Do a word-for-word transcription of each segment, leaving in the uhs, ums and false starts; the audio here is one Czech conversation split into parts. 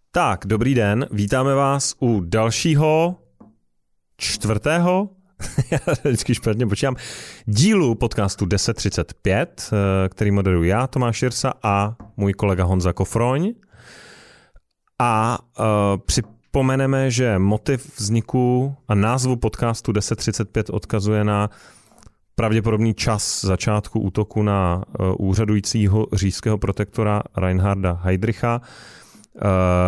Tak, dobrý den, vítáme vás u dalšího čtvrtého, já vždycky špatně počítám, dílu podcastu deset třicet pět, který moderuji já, Tomáš Jirsa, a můj kolega Honza Kofroň. A uh, připomeneme, že motiv vzniku a názvu podcastu deset třicet pět odkazuje na pravděpodobný čas začátku útoku na uh, úřadujícího říšského protektora Reinharda Heydricha. Uh,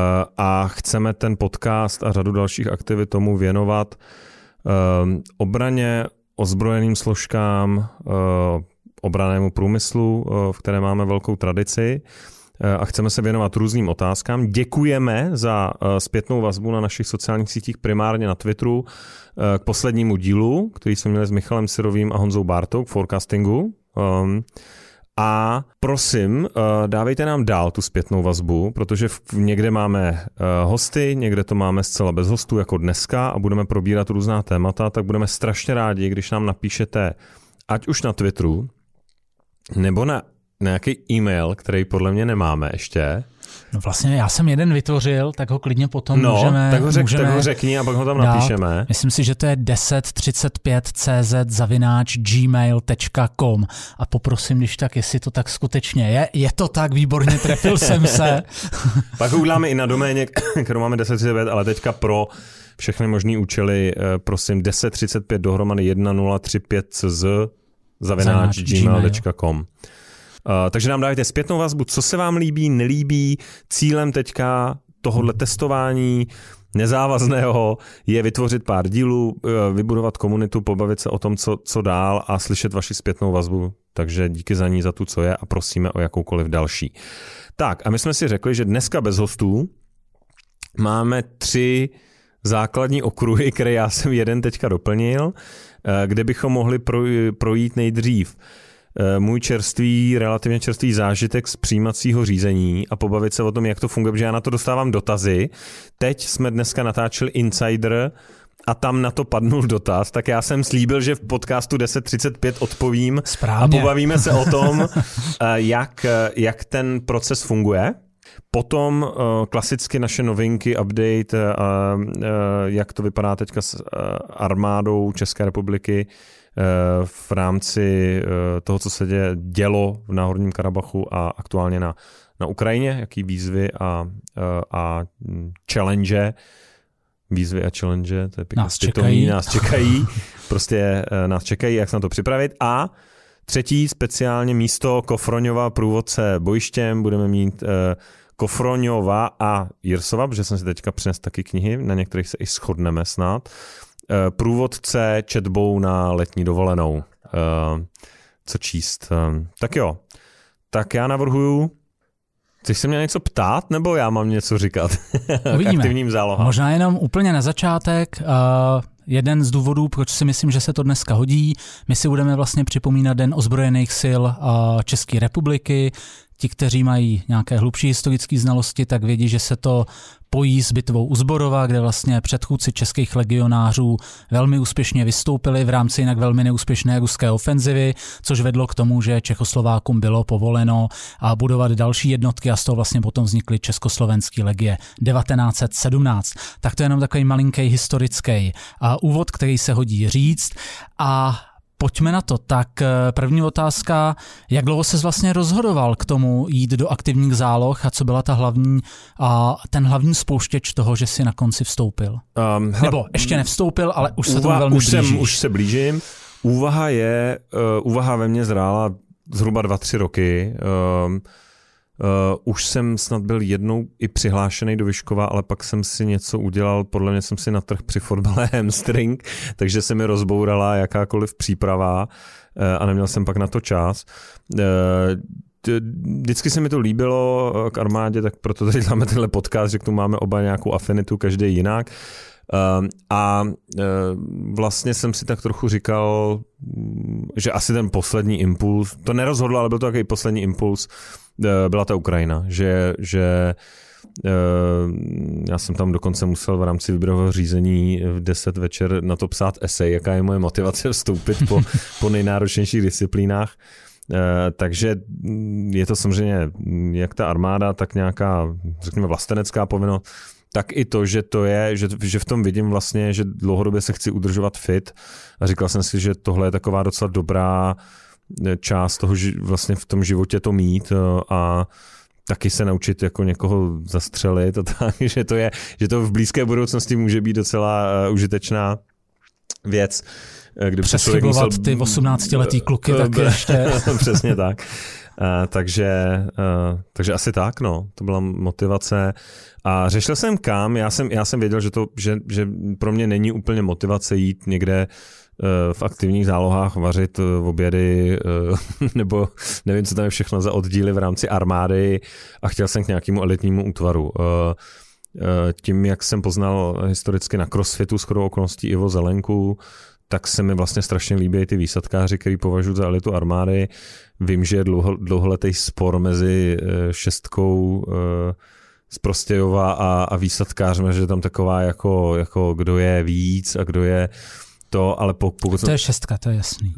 a chceme ten podcast a řadu dalších aktivit tomu věnovat uh, obraně, ozbrojeným složkám, uh, obrannému průmyslu, uh, v které máme velkou tradici, uh, a chceme se věnovat různým otázkám. Děkujeme za uh, zpětnou vazbu na našich sociálních sítích, primárně na Twitteru, uh, k poslednímu dílu, který jsme měli s Michalem Syrovým a Honzou Bártou k forecastingu. Um, A prosím, dávejte nám dál tu zpětnou vazbu, protože někde máme hosty, někde to máme zcela bez hostů, jako dneska, a budeme probírat různá témata, tak budeme strašně rádi, když nám napíšete, ať už na Twitteru, nebo na nějaký e-mail, který podle mě nemáme ještě. No vlastně já jsem jeden vytvořil, tak ho klidně potom no, můžeme... tak ho, řek, můžeme tak ho řekni a pak ho tam dát. napíšeme. Myslím si, že to je deset třicet pět cz zavináč gmail tečka com a poprosím, když tak, jestli to tak skutečně je. Je to tak, výborně, trefil jsem se. Pak ho uděláme i na doméně, kterou máme deset třicet pět, ale teďka pro všechny možný účely, prosím, deset třicet pět dohromady jedna nula tři pět cz zavináč gmail tečka com. Uh, takže nám dávajte zpětnou vazbu, co se vám líbí, nelíbí. Cílem teďka tohohle testování nezávazného je vytvořit pár dílů, uh, vybudovat komunitu, pobavit se o tom, co, co dál, a slyšet vaši zpětnou vazbu. Takže díky za ní, za tu, co je, a prosíme o jakoukoliv další. Tak, a my jsme si řekli, že dneska bez hostů máme tři základní okruhy, které já jsem jeden teďka doplnil, uh, kde bychom mohli projít nejdřív můj čerstvý, relativně čerstvý zážitek z přijímacího řízení a pobavit se o tom, jak to funguje, protože já na to dostávám dotazy. Teď jsme dneska natáčeli Insider a tam na to padnul dotaz, tak já jsem slíbil, že v podcastu deset třicet pět odpovím. Správně. A pobavíme se o tom, jak, jak ten proces funguje. Potom klasicky naše novinky, update, jak to vypadá teďka s armádou České republiky v rámci toho, co se děje, dělo v Náhorním Karabachu a aktuálně na, na Ukrajině, jaký výzvy a, a challenge, výzvy a challenge, to je pěkně nás stytový, čekají. nás čekají, prostě nás čekají, jak se na to připravit. A třetí speciálně místo Kofroňova, průvodce bojištěm, budeme mít Kofroňova a Jirsova, protože jsem si teďka přinesl taky knihy, na některých se i shodneme snad. Průvodce četbou na letní dovolenou. Co číst? Tak jo. Tak já navrhuju. Chceš se mě něco ptát, nebo já mám něco říkat? K aktivním zálohám. Možná jenom úplně na začátek. Uh, jeden z důvodů, proč si myslím, že se to dneska hodí. My si budeme vlastně připomínat Den ozbrojených sil uh, České republiky. Ti, kteří mají nějaké hlubší historické znalosti, tak vědí, že se to pojí s bitvou u Zborova, kde vlastně předchůdci českých legionářů velmi úspěšně vystoupili v rámci jinak velmi neúspěšné ruské ofenzivy, což vedlo k tomu, že Čechoslovákům bylo povoleno a budovat další jednotky a z toho vlastně potom vznikly československé legie devatenáct set sedmnáct. Tak to je jenom takový malinký historický úvod, který se hodí říct. A pojďme na to. Tak první otázka, jak dlouho ses vlastně rozhodoval k tomu jít do aktivních záloh a co byla ta hlavní, a ten hlavní spouštěč toho, že si na konci vstoupil? Um, hele, Nebo ještě nevstoupil, ale už se úva, tomu velmi už blížíš. Jsem, už se blížím. Úvaha je, uh, úvaha ve mně zrála zhruba dva, tři roky. Um, Uh, už jsem snad byl jednou i přihlášený do Vyškova, ale pak jsem si něco udělal, podle mě jsem si natrhl při fotbale hamstring, takže se mi rozbourala jakákoliv příprava uh, a neměl jsem pak na to čas. Uh, Vždycky se mi to líbilo k armádě, tak proto tady máme tenhle podcast, že k tomu máme oba nějakou afinitu, každý jinak. Uh, a uh, vlastně jsem si tak trochu říkal, že asi ten poslední impuls, to nerozhodlo, ale byl to takový poslední impuls, uh, byla ta Ukrajina, že, že uh, já jsem tam dokonce musel v rámci výběrového řízení v deset večer na to psát esej, jaká je moje motivace vstoupit po, po nejnáročnějších disciplínách Takže je to samozřejmě jak ta armáda, tak nějaká, řekněme, vlastenecká povinnost, tak i to, že to je, že, že v tom vidím vlastně, že dlouhodobě se chci udržovat fit a říkal jsem si, že tohle je taková docela dobrá část toho, vlastně v tom životě to mít a taky se naučit jako někoho zastřelit a tak, že to je, že to v blízké budoucnosti může být docela užitečná věc. Přeschybovat musel... ty osmnáctiletý kluky taky ještě. Přesně tak. Uh, takže, uh, takže asi tak, no. To byla motivace. A řešil jsem kam, já jsem, já jsem věděl, že, to, že, že pro mě není úplně motivace jít někde uh, v aktivních zálohách vařit uh, obědy, uh, nebo nevím, co tam je všechno za oddíly v rámci armády a chtěl jsem k nějakému elitnímu útvaru. Uh, uh, tím, jak jsem poznal historicky na crossfitu shodou okolností Ivo Zelenku, tak se mi vlastně strašně líbí ty výsadkáři, který považuji za elitu armády. Vím, že je dlouho, dlouholetý spor mezi šestkou z Prostějova a, a výsadkářem, že je tam taková jako, jako kdo je víc a kdo je to, ale pokud... To je šestka, to je jasný.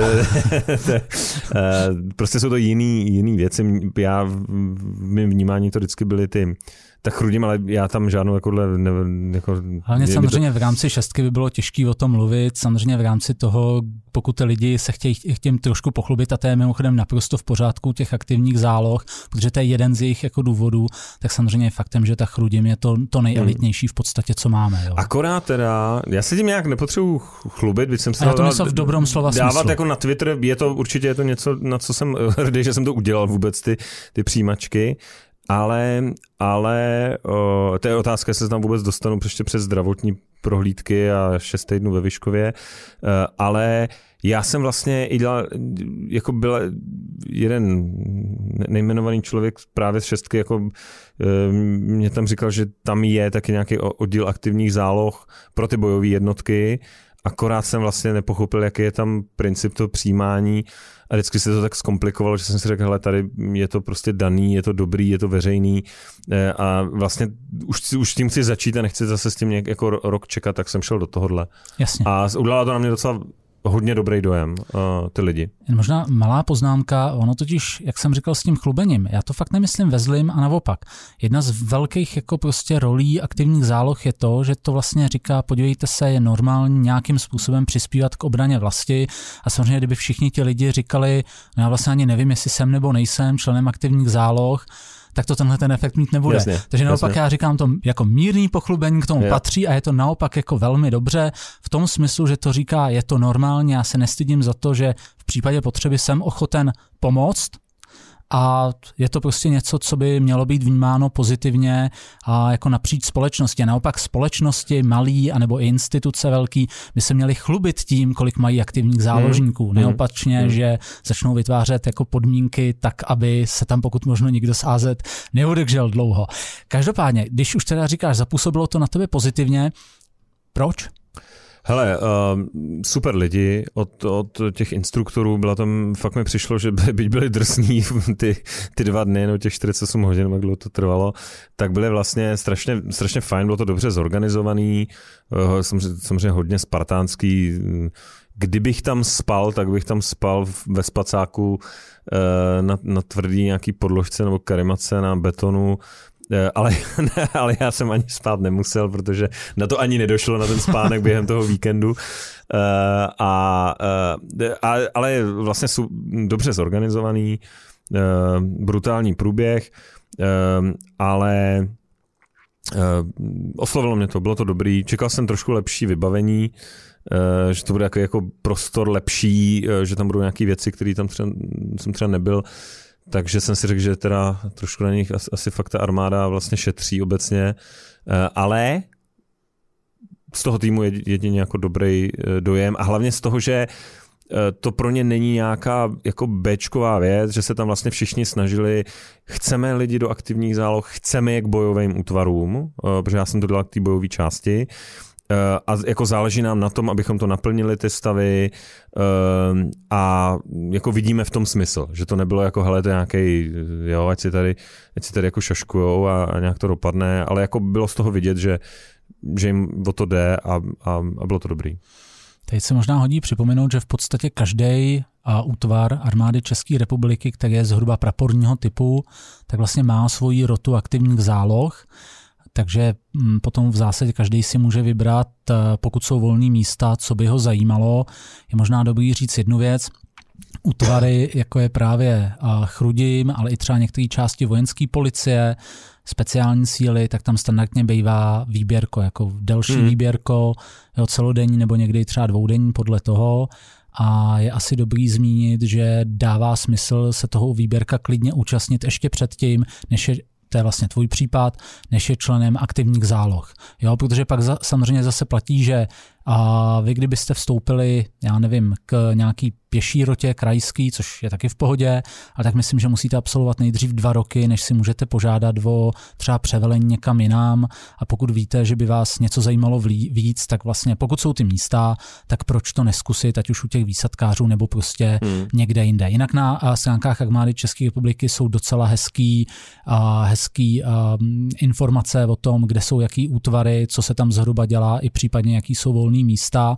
Prostě jsou to jiný, jiný věci. Já v mém vnímání to vždycky byly ty tak chrudím, ale já tam žádnou jakohle... Ne, jako, Hlavně samozřejmě to... v rámci šestky by bylo těžké o tom mluvit, samozřejmě v rámci toho, pokud ty lidi se chtějí, chtějí trošku pochlubit, a to je mimochodem naprosto v pořádku těch aktivních záloh, protože to je jeden z jejich jako důvodů, tak samozřejmě je faktem, že ta chrudim je to, to nejelitnější v podstatě, co máme. Jo. Akorát teda, já se tím nějak nepotřebuji chlubit, byť jsem se já to myslel v dobrom slova dávat smyslu. Jako na Twitter, je to určitě je to něco, na co jsem hrdý, že jsem to udělal vůbec, ty, ty přijímačky. Ale, ale o, to je otázka, jestli se tam vůbec dostanu ještě přes zdravotní prohlídky a šest týdnů ve Vyškově, ale já jsem vlastně i dělal, jako byl jeden nejmenovaný člověk právě z šestky, jako mě tam říkal, že tam je taky nějaký oddíl aktivních záloh pro ty bojové jednotky, akorát jsem vlastně nepochopil, jaký je tam princip toho přijímání a vždycky se to tak zkomplikovalo, že jsem si řekl, hele, tady je to prostě daný, je to dobrý, je to veřejný a vlastně už, už tím chci začít a nechci zase s tím nějak jako rok čekat, tak jsem šel do tohohle. Jasně. A udělalo to na mě docela hodně dobrý dojem, uh, ty lidi. Možná malá poznámka, ono totiž, jak jsem říkal s tím chlubením, já to fakt nemyslím ve zlým a naopak. Jedna z velkých jako prostě rolí aktivních záloh je to, že to vlastně říká, podívejte se, je normální nějakým způsobem přispívat k obraně vlasti a samozřejmě, kdyby všichni ti lidi říkali, no já vlastně ani nevím, jestli jsem nebo nejsem členem aktivních záloh, tak to tenhle ten efekt mít nebude. Jasně, Takže naopak jasně. Já říkám to jako mírný pochlubení k tomu je. patří a je to naopak jako velmi dobře v tom smyslu, že to říká, je to normální, já se nestydím za to, že v případě potřeby jsem ochoten pomoct a je to prostě něco, co by mělo být vnímáno pozitivně a jako napříč společnosti. A naopak společnosti malý anebo i instituce velký by se měly chlubit tím, kolik mají aktivních záložníků. Hmm. Neopačně, hmm. že začnou vytvářet jako podmínky tak, aby se tam pokud možno nikdo sázet neudržel dlouho. Každopádně, když už teda říkáš, zapůsobilo to na tebe pozitivně, proč? Hele, uh, super lidi od, od těch instruktorů, byla tam, fakt mi přišlo, že byť byli drsní ty, ty dva dny, no těch čtyřicet osm hodin, jak dlouho to trvalo, tak byly vlastně strašně, strašně fajn, bylo to dobře zorganizovaný, uh, samozřejmě, samozřejmě hodně spartánský. Kdybych tam spal, tak bych tam spal ve spacáku uh, na, na tvrdý nějaký podložce nebo karimace na betonu, Ale, ale já jsem ani spát nemusel, protože na to ani nedošlo, na ten spánek během toho víkendu. A, a, ale je vlastně jsou dobře zorganizovaný, brutální průběh, ale oslovilo mě to, bylo to dobrý. Čekal jsem trošku lepší vybavení, že to bude jako, jako prostor lepší, že tam budou nějaké věci, které tam třeba, jsem třeba nebyl. Takže jsem si řekl, že teda trošku na nich asi fakt ta armáda vlastně šetří obecně, ale z toho týmu je jedině jako dobrý dojem a hlavně z toho, že to pro ně není nějaká jako béčková věc, že se tam vlastně všichni snažili, chceme lidi do aktivních záloh, chceme je k bojovým útvarům, protože já jsem to dělal k té bojové části, a jako záleží nám na tom, abychom to naplnili ty stavy a jako vidíme v tom smysl, že to nebylo jako hele, to je nějaký, jo, ať si tady, ať si tady jako šaškujou a, a nějak to dopadne, ale jako bylo z toho vidět, že, že jim o to jde a, a, a bylo to dobrý. Teď se možná hodí připomenout, že v podstatě každý útvar armády České republiky, který je zhruba praporního typu, tak vlastně má svoji rotu aktivních záloh, takže potom v zásadě každý si může vybrat, pokud jsou volné místa, co by ho zajímalo. Je možná dobrý říct jednu věc, útvary, jako je právě Chrudim, ale i třeba některé části vojenské policie, speciální síly, tak tam standardně bývá výběrko, jako delší hmm. výběrko, jo, celodenní nebo někdy třeba dvoudenní podle toho. A je asi dobrý zmínit, že dává smysl se toho výběrka klidně účastnit ještě předtím, než je, to je vlastně tvůj případ, než je členem aktivních záloh. Jo, protože pak za, samozřejmě zase platí, že a vy kdybyste vstoupili, já nevím, k nějaký pěší rotě krajský, což je taky v pohodě, ale tak myslím, že musíte absolvovat nejdřív dva roky, než si můžete požádat o třeba převelení někam jinam, a pokud víte, že by vás něco zajímalo víc, tak vlastně pokud jsou ty místa, tak proč to neskusit, ať už u těch výsadkářů nebo prostě hmm. někde jinde. Jinak na stránkách armády České republiky jsou docela hezký, a hezký a, informace o tom, kde jsou jaký útvary, co se tam zhruba dělá, i případně jaký jsou volné místa.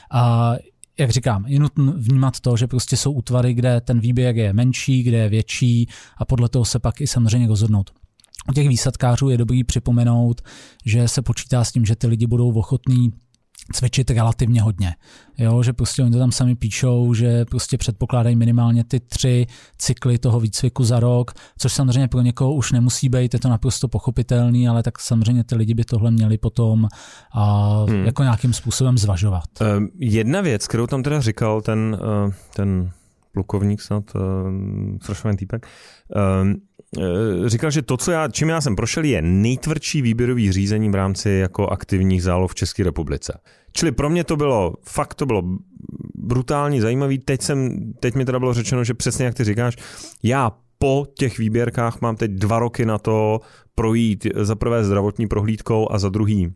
A jak říkám, je nutno vnímat to, že prostě jsou útvary, kde ten výběh je menší, kde je větší, a podle toho se pak i samozřejmě rozhodnout. U těch výsadkářů je dobrý připomenout, že se počítá s tím, že ty lidi budou ochotní cvičit relativně hodně. Jo, že prostě oni to tam sami píšou, že prostě předpokládají minimálně ty tři cykly toho výcviku za rok, což samozřejmě pro někoho už nemusí být, je to naprosto pochopitelný, ale tak samozřejmě ty lidi by tohle měli potom a, hmm. jako nějakým způsobem zvažovat. Uh, jedna věc, kterou tam teda říkal ten, uh, ten plukovník snad, uh, strašný týpek, uh, říkal, že to, co já, čím já jsem prošel, je nejtvrdší výběrový řízení v rámci jako aktivních záloh v České republice. Čili pro mě to bylo, fakt to bylo brutálně zajímavý. Teď, jsem, teď mi teda bylo řečeno, že přesně jak ty říkáš, já po těch výběrkách mám teď dva roky na to projít za prvé zdravotní prohlídkou a za druhý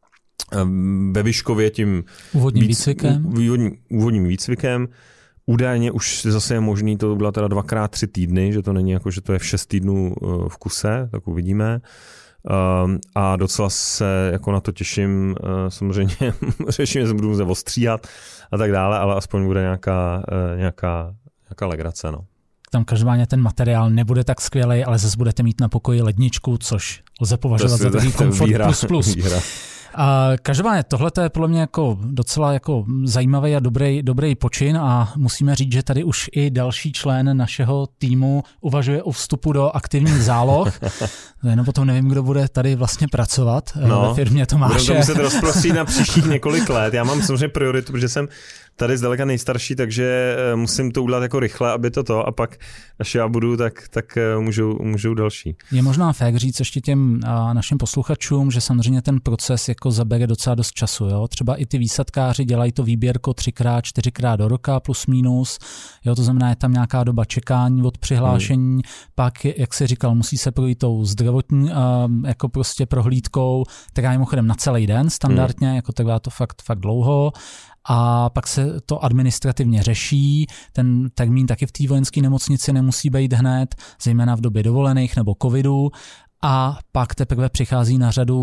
ve Vyškově tím úvodním víc, výcvikem. Úvodním, úvodním výcvikem. Údajně už zase je možný to udělat teda dvakrát tři týdny, že to není jako, že to je v šest týdnů v kuse, tak uvidíme. A docela se jako na to těším, samozřejmě řeším, že se budu muset ostříhat a tak dále, ale aspoň bude nějaká, nějaká, nějaká legrace. No. Tam každopádně ten materiál nebude tak skvělý, ale zase budete mít na pokoji ledničku, což lze považovat za takový komfort výhra, plus plus. Výhra. A každopádně tohle je podle mě jako docela jako zajímavý a dobrý, dobrý počin, a musíme říct, že tady už i další člen našeho týmu uvažuje o vstupu do aktivních záloh. Jenom potom nevím, kdo bude tady vlastně pracovat no, ve firmě Tomáše. Budeme to muset rozprostřít na příštích několik let. Já mám samozřejmě prioritu, protože jsem tady zdaleka nejstarší, takže musím to udělat jako rychle, aby to to, a pak, až já budu, tak, tak můžou, můžou další. Je možná fér říct ještě těm a, našim posluchačům, že samozřejmě ten proces jako zabere docela dost času. Jo? Třeba i ty výsadkáři dělají to výběrko třikrát, čtyřikrát do roka plus minus. Jo? To znamená, je tam nějaká doba čekání od přihlášení. Hmm. Pak, jak jsi říkal, musí se projít tou zdravotní a, jako prostě prohlídkou, která je mimochodem na celý den standardně, hmm. jako trvá to fakt, fakt dlouho. A pak se to administrativně řeší, ten termín taky v té vojenské nemocnici nemusí být hned, zejména v době dovolených nebo covidu, a pak teprve přichází na řadu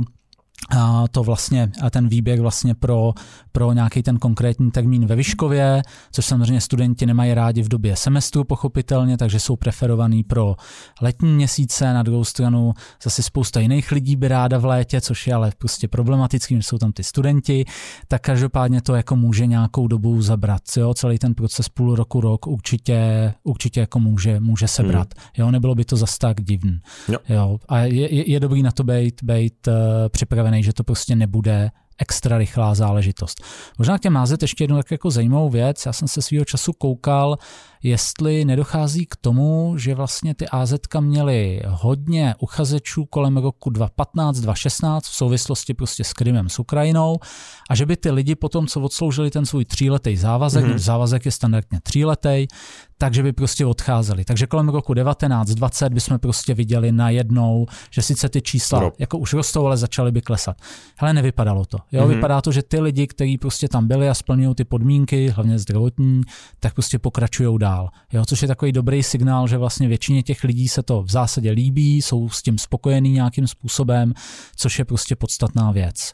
a to vlastně, a ten výběh vlastně pro, pro nějaký ten konkrétní termín ve Vyškově, což samozřejmě studenti nemají rádi v době semestru pochopitelně, takže jsou preferovaný pro letní měsíce. Na druhou stranu zase spousta jiných lidí by ráda v létě, což je ale prostě problematický, že jsou tam ty studenti, tak každopádně to jako může nějakou dobu zabrat. Jo? Celý ten proces půl roku, rok určitě, určitě jako může, může sebrat. Hmm. Jo? Nebylo by to zas tak divný. Jo. Jo? A je, je, je dobrý na to být, být uh, připravený, že to prostě nebude extra rychlá záležitost. Možná k těm házet ještě jednu tak jako zajímavou věc. Já jsem se svýho času koukal, jestli nedochází k tomu, že vlastně ty á zetka měly hodně uchazečů kolem roku dva tisíce patnáct dva tisíce šestnáct v souvislosti prostě s Krymem, s Ukrajinou, a že by ty lidi potom, co odsloužili ten svůj tříletý závazek, mm-hmm. závazek je standardně tříletý, takže by prostě odcházeli. Takže kolem roku devatenáct dvacet bychom prostě viděli najednou, že sice ty čísla no. jako už rostou, ale začaly by klesat. Hele, nevypadalo to. Jo, mm-hmm. Vypadá to, že ty lidi, kteří prostě tam byli a splňují ty podmínky, hlavně zdravotní, tak prostě pokračují dál. Jo, což je takový dobrý signál, že vlastně většině těch lidí se to v zásadě líbí, jsou s tím spokojení nějakým způsobem, což je prostě podstatná věc.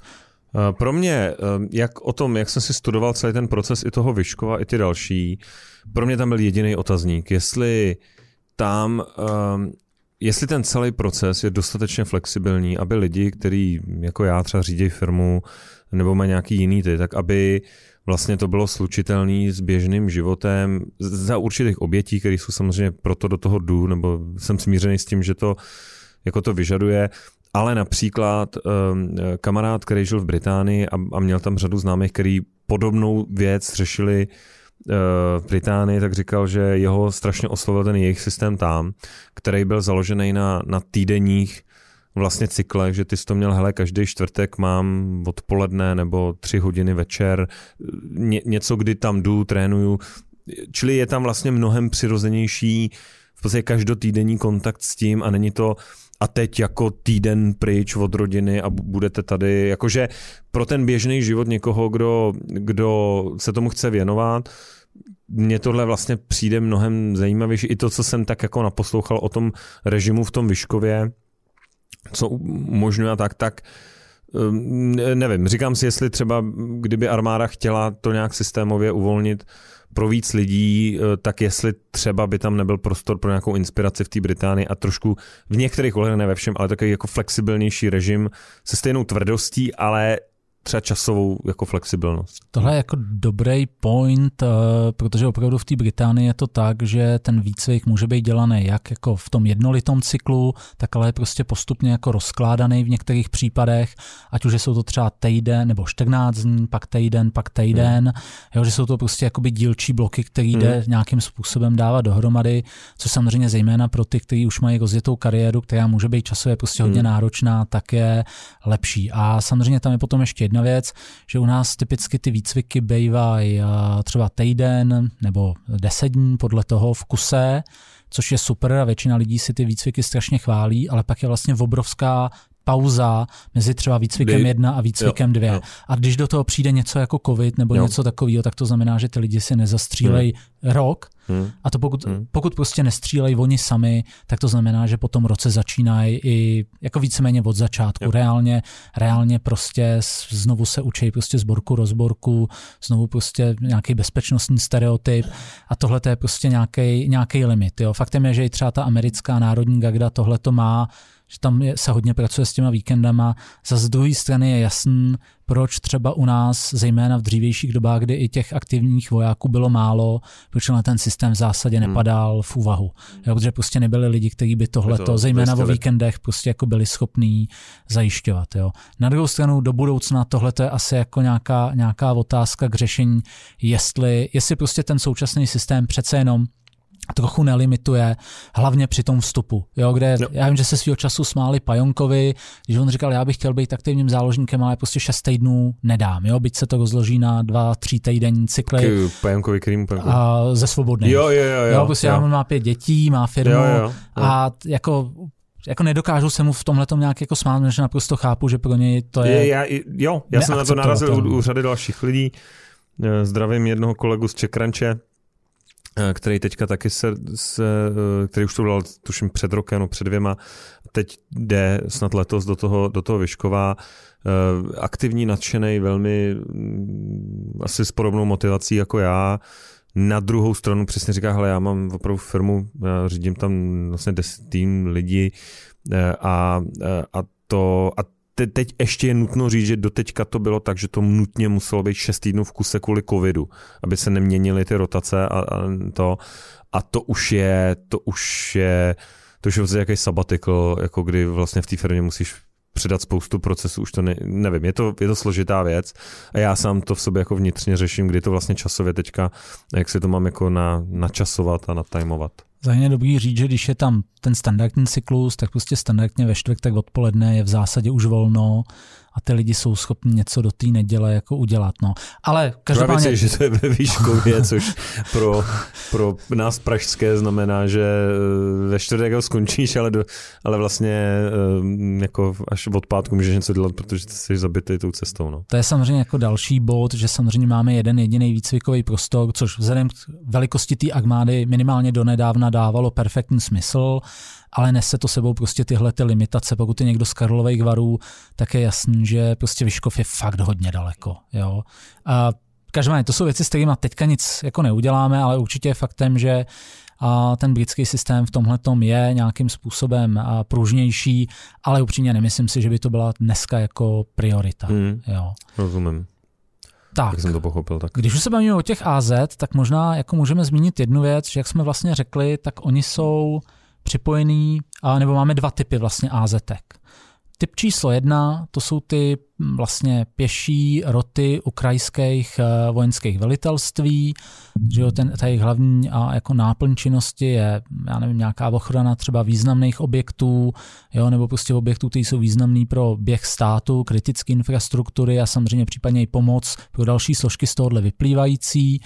Pro mě, jak o tom, jak jsem si studoval celý ten proces i toho Vyškova, i ty další, pro mě tam byl jediný otazník, jestli tam, jestli ten celý proces je dostatečně flexibilní, aby lidi, kteří jako já třeba řídí firmu nebo mají nějaký jiný ty, tak aby vlastně to bylo slučitelné s běžným životem za určitých obětí, které jsou samozřejmě proto do toho jdu, nebo jsem smířený s tím, že to jako to vyžaduje. Ale například um, kamarád, který žil v Británii a, a měl tam řadu známých, který podobnou věc řešili uh, v Británii, tak říkal, že jeho strašně oslovil ten jejich systém tam, který byl založený na, na týdenních vlastně cyklech, že ty jsi to měl, hele, každý čtvrtek mám odpoledne nebo tři hodiny večer, ně, něco, kdy tam jdu, trénuju, čili je tam vlastně mnohem přirozenější v podstatě každotýdenní kontakt s tím a není to a teď jako týden pryč od rodiny a budete tady, jakože pro ten běžný život někoho, kdo, kdo se tomu chce věnovat, mně tohle vlastně přijde mnohem zajímavější. I to, co jsem tak jako naposlouchal o tom režimu v tom Vyškově, co umožňuje tak, tak nevím, říkám si, jestli třeba, kdyby armáda chtěla to nějak systémově uvolnit pro víc lidí, tak jestli třeba by tam nebyl prostor pro nějakou inspiraci v té Británii a trošku v některých ohledech, ne ve všem, ale takový jako flexibilnější režim se stejnou tvrdostí, ale třeba časovou jako flexibilnost. Tohle je jako dobrý point, protože opravdu v té Británii je to tak, že ten výcvik může být dělaný jak jako v tom jednolitom cyklu, tak ale je prostě postupně jako rozkládaný v některých případech, ať už jsou to třeba týden nebo čtrnáct dní, pak týden, pak týden, hmm. jo, že jsou to prostě jakoby dílčí bloky, který hmm. jde nějakým způsobem dávat dohromady, což samozřejmě zejména pro ty, kteří už mají rozjetou kariéru, která může být časově prostě hodně hmm. náročná, tak je lepší. A samozřejmě tam je potom ještě jedna věc, že u nás typicky ty výcviky bývají třeba týden nebo deset dní podle toho v kuse, což je super a většina lidí si ty výcviky strašně chválí, ale pak je vlastně obrovská pauza mezi třeba výcvikem jedna a výcvikem dvě. Jo. A když do toho přijde něco jako covid nebo jo. něco takového, tak to znamená, že ty lidi si nezastřílejí hmm. rok. Hmm. A to pokud, hmm. pokud prostě nestřílejí oni sami, tak to znamená, že po tom roce začínají i jako víceméně od začátku. Reálně, reálně prostě znovu se učí prostě sborku, rozborku, znovu prostě nějaký bezpečnostní stereotyp a tohle je prostě nějaký, nějaký limit. Jo. Faktem je, že i třeba ta americká národní garda tohle to má, že tam je, se hodně pracuje s těma víkendama. Zas z druhé strany je jasný, proč třeba u nás, zejména v dřívějších dobách, kdy i těch aktivních vojáků bylo málo, proč na ten systém v zásadě nepadal hmm. v úvahu. Jo, protože prostě nebyli lidi, kteří by tohleto, to zejména o víkendech, prostě jako byli schopní zajišťovat. Jo. Na druhou stranu do budoucna tohleto je asi jako nějaká, nějaká otázka k řešení, jestli, jestli prostě ten současný systém přece jenom trochu nelimituje, hlavně při tom vstupu. Jo, kde, no. Já vím, že se svýho času smáli Pajonkovi, když on říkal, já bych chtěl být aktivním záložníkem, ale prostě šest týdnů nedám. Jo, byť se to rozloží na dva, tři týdenní cykly. Pajonkovi, kterým Pajonkovi? A ze svobodných. Jo, jo, jo. jo prostě jo. Já má pět dětí, má firmu jo, jo, jo. a jako jako nedokážu se mu v tomhletom nějak jako smát, že naprosto chápu, že pro něj to je. je já, jo, já jsem na to narazil u, u řady dalších lidí. Zdravím jednoho kolegu z Čekranče, který teďka taky se, se který už to dal tuším před rokem, no před dvěma, teď jde snad letos do toho, do toho Vyškova, aktivní, nadšenej, velmi asi s podobnou motivací jako já. Na druhou stranu přesně říká, hele, já mám opravdu firmu, já řídím tam vlastně deset tým lidí a, a to a teď ještě je nutno říct, že doteďka to bylo tak, že to nutně muselo být šest týdnů v kuse kvůli covidu, aby se neměnily ty rotace a, a to. A to už je, to už je, to už je vlastně jaký sabbatical, jako kdy vlastně v té firmě musíš předat spoustu procesů, už to ne, nevím, je to, je to složitá věc a já sám to v sobě jako vnitřně řeším, kdy to vlastně časově teďka, jak si to mám jako na, načasovat a natajmovat. Zároveň je dobrý říct, že když je tam ten standardní cyklus, tak prostě standardně ve čtvrtek odpoledne je v zásadě už volno a ty lidi jsou schopni něco do té neděle jako udělat. No. Ale každopádně... Právě si, že to je ve Vyškově, což pro, pro nás pražské znamená, že ve čtvrtek ho skončíš, ale, do, ale vlastně jako až od pátku můžeš něco dělat, protože jsi zabitý tou cestou. No. To je samozřejmě jako další bod, že samozřejmě máme jeden jediný výcvikový prostor, což vzhledem k velikosti té armády minimálně donedávna jména dávalo perfektní smysl, ale nese to sebou prostě tyhle ty limitace. Pokud je někdo z Karlových Varů, tak je jasný, že prostě Vyškov je fakt hodně daleko. Jo. A každopádně to jsou věci, s kterými teďka nic jako neuděláme, ale určitě je faktem, že a ten britský systém v tomhletom je nějakým způsobem pružnější, ale upřímně nemyslím si, že by to byla dneska jako priorita. Hmm, jo. Rozumím. Tak, jak jsem to pochopil. Tak. Když už se bavíme o těch á zet, tak možná jako můžeme zmínit jednu věc, že jak jsme vlastně řekli, tak oni jsou připojení, nebo máme dva typy vlastně á zetek. Typ číslo jedna, to jsou ty vlastně pěší roty ukrajinských uh, vojenských velitelství, že jo, ten, ta jejich hlavní a jako náplň činnosti je, já nevím, nějaká ochrana třeba významných objektů, jo, nebo prostě objektů, které jsou významný pro běh státu, kritické infrastruktury a samozřejmě případně i pomoc pro další složky z tohohle vyplývající.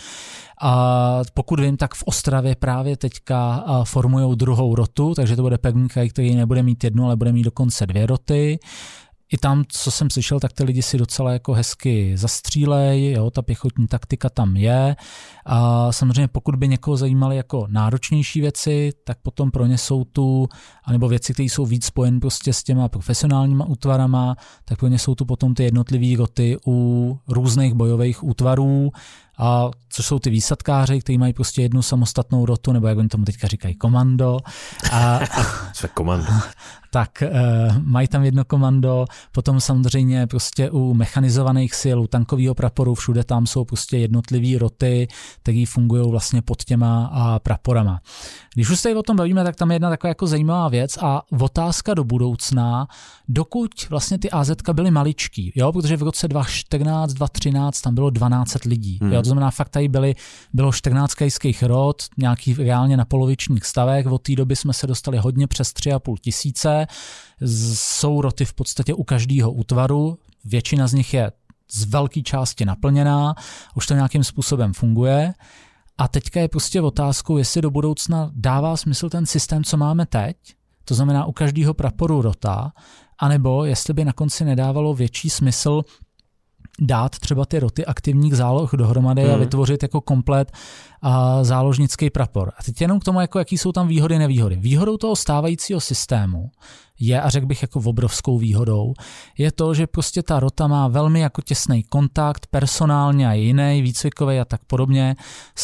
A pokud vím, tak v Ostravě právě teďka formujou druhou rotu, takže to bude první kraj, který nebude mít jednu, ale bude mít dokonce dvě roty. I tam, co jsem slyšel, tak ty lidi si docela jako hezky zastřílej, jo, ta pěchotní taktika tam je. A samozřejmě pokud by někoho zajímaly jako náročnější věci, tak potom pro ně jsou tu, anebo věci, které jsou víc spojené prostě s těma profesionálníma útvarama, tak pro ně jsou tu potom ty jednotlivé roty u různých bojových útvarů, a což jsou ty výsadkáři, kteří mají prostě jednu samostatnou rotu, nebo jak oni tomu teďka říkají, komando. A, Co je komando? Tak uh, mají tam jedno komando, potom samozřejmě prostě u mechanizovaných sil, u tankového praporu, všude tam jsou prostě jednotlivý roty, které fungují vlastně pod těma a praporama. Když už se tady o tom bavíme, tak tam je jedna taková jako zajímavá věc a otázka do budoucna, dokud vlastně ty á zetka byly maličký, jo, protože v roce dva tisíce čtrnáct, dva tisíce třináct tam bylo dvanáct set lidí, hmm. jo, to znamená fakt tady byly, bylo čtrnáct krajských rot, nějaký reálně na polovičních stavech, od té doby jsme se dostali hodně přes tři a půl tisíce, jsou roty v podstatě u každého útvaru, většina z nich je z velké části naplněná, už to nějakým způsobem funguje. A teďka je prostě otázkou, jestli do budoucna dává smysl ten systém, co máme teď, to znamená u každého praporu rota, anebo jestli by na konci nedávalo větší smysl dát třeba ty roty aktivních záloh dohromady hmm. a vytvořit jako komplet a záložnický prapor. A teď jenom k tomu, jako, jaký jsou tam výhody, nevýhody. Výhodou toho stávajícího systému je, a řekl bych jako obrovskou výhodou, je to, že prostě ta rota má velmi jako těsný kontakt, personálně a jiný, výcvikový a tak podobně,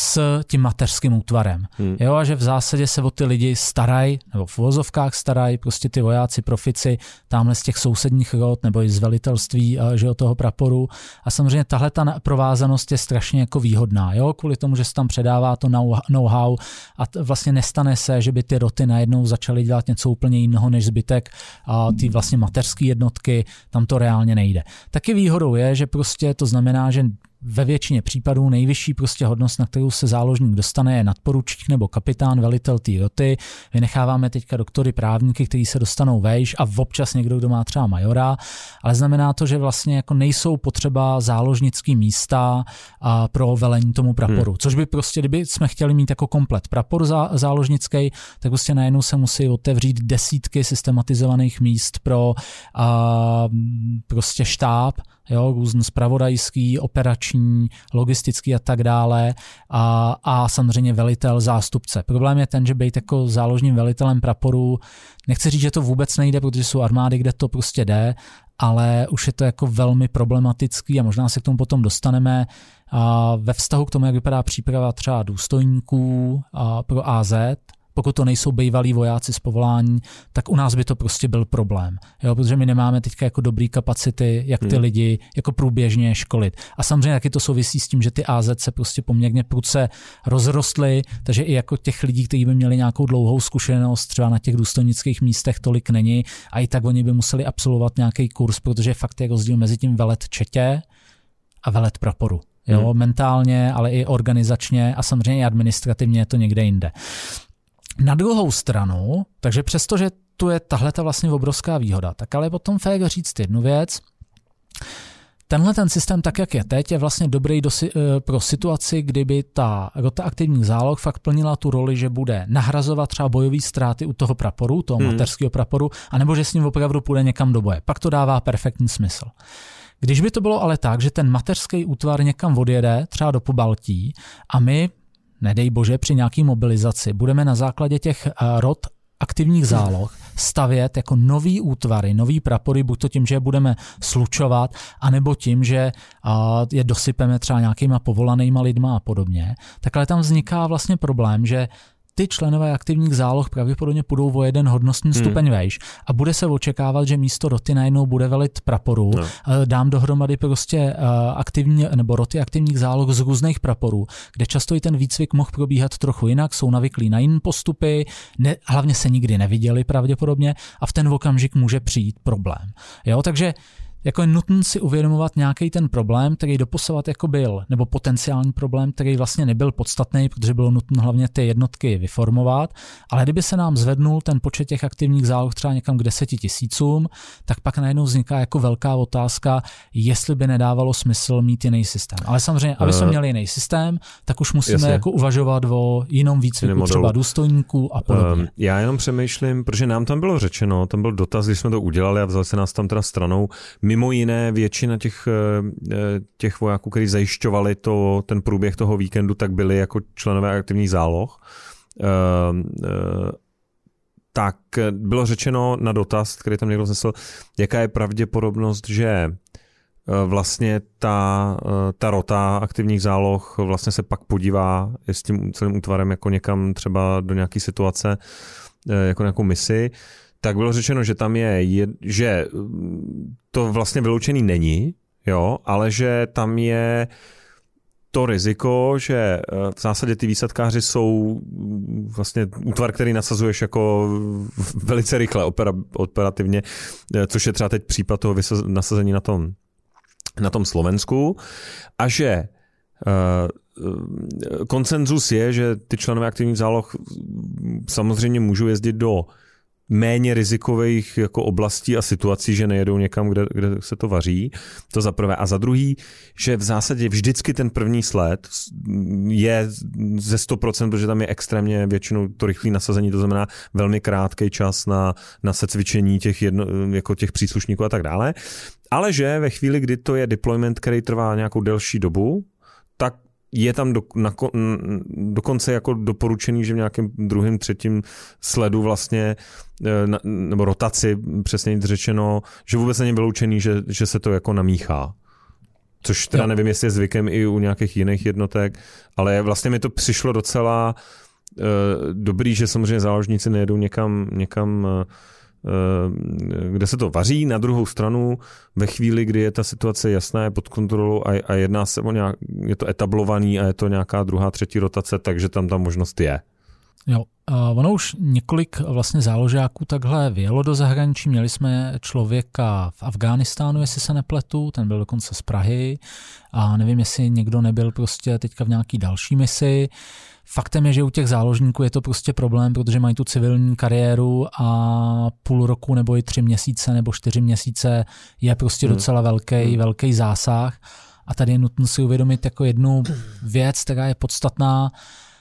s tím mateřským útvarem. Hmm. Jo, a že v zásadě se o ty lidi starají, nebo v uvozovkách starají, prostě ty vojáci, profici, tamhle z těch sousedních rot, nebo i z velitelství, že od toho praporu. A samozřejmě tahle ta provázanost je strašně jako výhodná, jo, kvůli tomu, že se tam předává to know-how a t- vlastně nestane se, že by ty roty najednou začaly dělat něco úplně jiného než zbytek a ty vlastně mateřské jednotky, tam to reálně nejde. Taky výhodou je, že prostě to znamená, že ve většině případů nejvyšší prostě hodnost, na kterou se záložník dostane, je nadporučík nebo kapitán, velitel té roty. Vynecháváme teďka doktory, právníky, kteří se dostanou vejš a občas někdo, kdo má třeba majora, ale znamená to, že vlastně jako nejsou potřeba záložnický místa a pro velení tomu praporu. Hmm. Což by prostě, kdyby jsme chtěli mít jako komplet prapor zá, záložnický, tak prostě najednou se musí otevřít desítky systematizovaných míst pro a, prostě štáb, jo, různý zpravodajský, operační, logistický a tak dále a, a samozřejmě velitel, zástupce. Problém je ten, že být jako záložním velitelem praporu, nechci říct, že to vůbec nejde, protože jsou armády, kde to prostě jde, ale už je to jako velmi problematický a možná se k tomu potom dostaneme a ve vztahu k tomu, jak vypadá příprava třeba důstojníků a pro á zet, pokud to nejsou bývalí vojáci z povolání, tak u nás by to prostě byl problém. Jo, protože my nemáme teďka jako dobrý kapacity, jak ty hmm. lidi jako průběžně školit. A samozřejmě taky to souvisí s tím, že ty á zet se prostě poměrně prudce rozrostly, takže i jako těch lidí, kteří by měli nějakou dlouhou zkušenost, třeba na těch důstojnických místech tolik není, a i tak oni by museli absolvovat nějaký kurz, protože fakt je rozdíl mezi tím velet četě a velet praporu. Jo, hmm. mentálně, ale i organizačně a samozřejmě i administrativně je to někde jinde. Na druhou stranu, takže přestože tu je tahleta vlastně obrovská výhoda, tak ale potom fér říct jednu věc. Tenhle ten systém, tak jak je teď, je vlastně dobrý do, pro situaci, kdyby ta rota aktivních záloh fakt plnila tu roli, že bude nahrazovat třeba bojové ztráty u toho praporu, toho hmm. mateřského praporu, anebo že s ním opravdu půjde někam do boje. Pak to dává perfektní smysl. Když by to bylo ale tak, že ten mateřský útvar někam odjede, třeba do Pobaltí, a my nedej bože, při nějaký mobilizaci budeme na základě těch rot aktivních záloh stavět jako nový útvary, nový prapory, buď to tím, že je budeme slučovat, anebo tím, že je dosypeme třeba nějakýma povolanýma lidma a podobně, tak ale tam vzniká vlastně problém, že ty členové aktivních záloh pravděpodobně půjdou o jeden hodnostní hmm. stupeň vejš a bude se očekávat, že místo roty najednou bude velit praporů. No. Dám dohromady prostě aktivní, nebo roty aktivních záloh z různých praporů, kde často i ten výcvik mohl probíhat trochu jinak, jsou navyklí na jiné postupy, ne, hlavně se nikdy neviděli pravděpodobně a v ten okamžik může přijít problém. Jo, takže jako je nutné si uvědomovat nějaký ten problém, který doposavat jako byl, nebo potenciální problém, který vlastně nebyl podstatný, protože bylo nutné hlavně ty jednotky vyformovat, ale kdyby se nám zvednul ten počet těch aktivních záloh třeba někam k deseti tisícům, tak pak najednou vzniká jako velká otázka, jestli by nedávalo smysl mít jiný systém. Ale samozřejmě, aby jsme měli jiný systém, tak už musíme Jasně. jako uvažovat o jinom výcviku třeba důstojníků a podobně. Um, já jenom přemýšlím, protože nám tam bylo řečeno, tam byl dotaz, když jsme to udělali a vzali se nás tam teda stranou. Mimo jiné většina těch, těch vojáků, kteří zajišťovali to, ten průběh toho víkendu, tak byli jako členové aktivních záloh. Tak bylo řečeno na dotaz, který tam někdo znesl, jaká je pravděpodobnost, že vlastně ta, ta rota aktivních záloh vlastně se pak podívá s tím celým útvarem jako někam třeba do nějaké situace, jako nějakou misi. Tak bylo řečeno, že tam je, že to vlastně vyloučený není, jo, ale že tam je to riziko, že v zásadě ty výsadkáři jsou vlastně útvar, který nasazuješ jako velice rychle, opera, operativně, což je třeba teď případ toho nasazení na tom, na tom Slovensku, a že uh, konsenzus je, že ty členové aktivních záloh samozřejmě můžou jezdit do méně rizikových jako oblastí a situací, že nejedou někam, kde, kde se to vaří. To za prvé. A za druhý, že v zásadě vždycky ten první sled je ze sto procent, protože tam je extrémně většinou to rychlé nasazení, to znamená velmi krátký čas na, na secvičení těch, jedno, jako těch příslušníků a tak dále. Ale že ve chvíli, kdy to je deployment, který trvá nějakou delší dobu, tak je tam do, na, dokonce jako doporučený, že v nějakém druhém, třetím sledu vlastně, na, nebo rotaci, přesně řečeno, že vůbec není vyloučený, že, že se to jako namíchá. Což teda nevím, jestli je zvykem i u nějakých jiných jednotek, ale vlastně mi to přišlo docela uh, dobrý, že samozřejmě záložníci nejedou někam, někam uh, kde se to vaří. Na druhou stranu ve chvíli, kdy je ta situace jasná, je pod kontrolou a, a jedná se o nějak, je to etablovaný a je to nějaká druhá, třetí rotace, takže tam ta možnost je. Jo, ono už několik vlastně záložáků takhle vyjelo do zahraničí. Měli jsme člověka v Afghánistánu, jestli se nepletu, ten byl dokonce z Prahy a nevím, jestli někdo nebyl prostě teďka v nějaký další misi. Faktem je, že u těch záložníků je to prostě problém, protože mají tu civilní kariéru a půl roku nebo i tři měsíce nebo čtyři měsíce je prostě hmm. docela velký, hmm. velký zásah. A tady je nutno si uvědomit jako jednu věc, která je podstatná.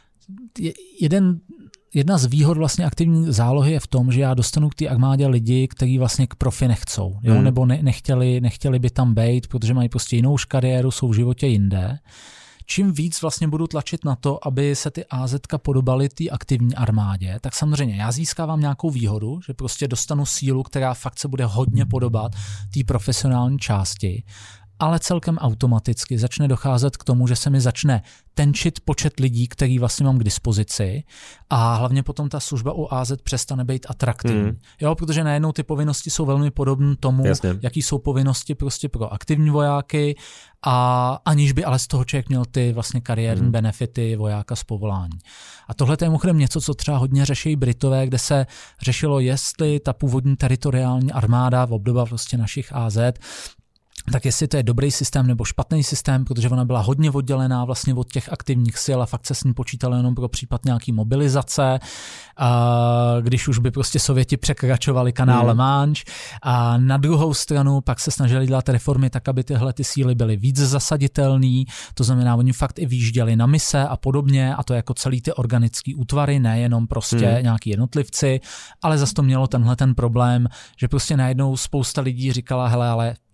Jeden, jedna z výhod vlastně aktivní zálohy je v tom, že já dostanu k té armádě lidi, kteří vlastně k profi nechcou, jo? Hmm. nebo ne, nechtěli, nechtěli by tam být, protože mají prostě jinou už kariéru, jsou v životě jinde. Čím víc vlastně budu tlačit na to, aby se ty á zetka podobaly té aktivní armádě, tak samozřejmě já získávám nějakou výhodu, že prostě dostanu sílu, která fakt se bude hodně podobat té profesionální části, ale celkem automaticky začne docházet k tomu, že se mi začne tenčit počet lidí, který vlastně mám k dispozici a hlavně potom ta služba u á zet přestane být atraktivní. Mm. Jo, protože najednou ty povinnosti jsou velmi podobné tomu, Jasně. jaký jsou povinnosti prostě pro aktivní vojáky a aniž by ale z toho člověk měl ty vlastně kariérní mm. benefity vojáka z povolání. A tohle je mimochodem něco, co třeba hodně řeší Britové, kde se řešilo, jestli ta původní teritoriální armáda v období prostě našich á zet, tak jestli to je dobrý systém nebo špatný systém, protože ona byla hodně oddělená vlastně od těch aktivních sil a fakt se s ní počítalo jenom pro případ nějaký mobilizace, a když už by prostě Sověti překračovali kanál mm. La Manche. A na druhou stranu pak se snažili dělat reformy tak, aby tyhle ty síly byly víc zasaditelný, to znamená, oni fakt i výjížděli na mise a podobně a to jako celý ty organický útvary, nejenom prostě mm. nějaký jednotlivci, ale zase to mělo tenhle ten problém, že prostě najednou spousta lidí říkala, hele, ale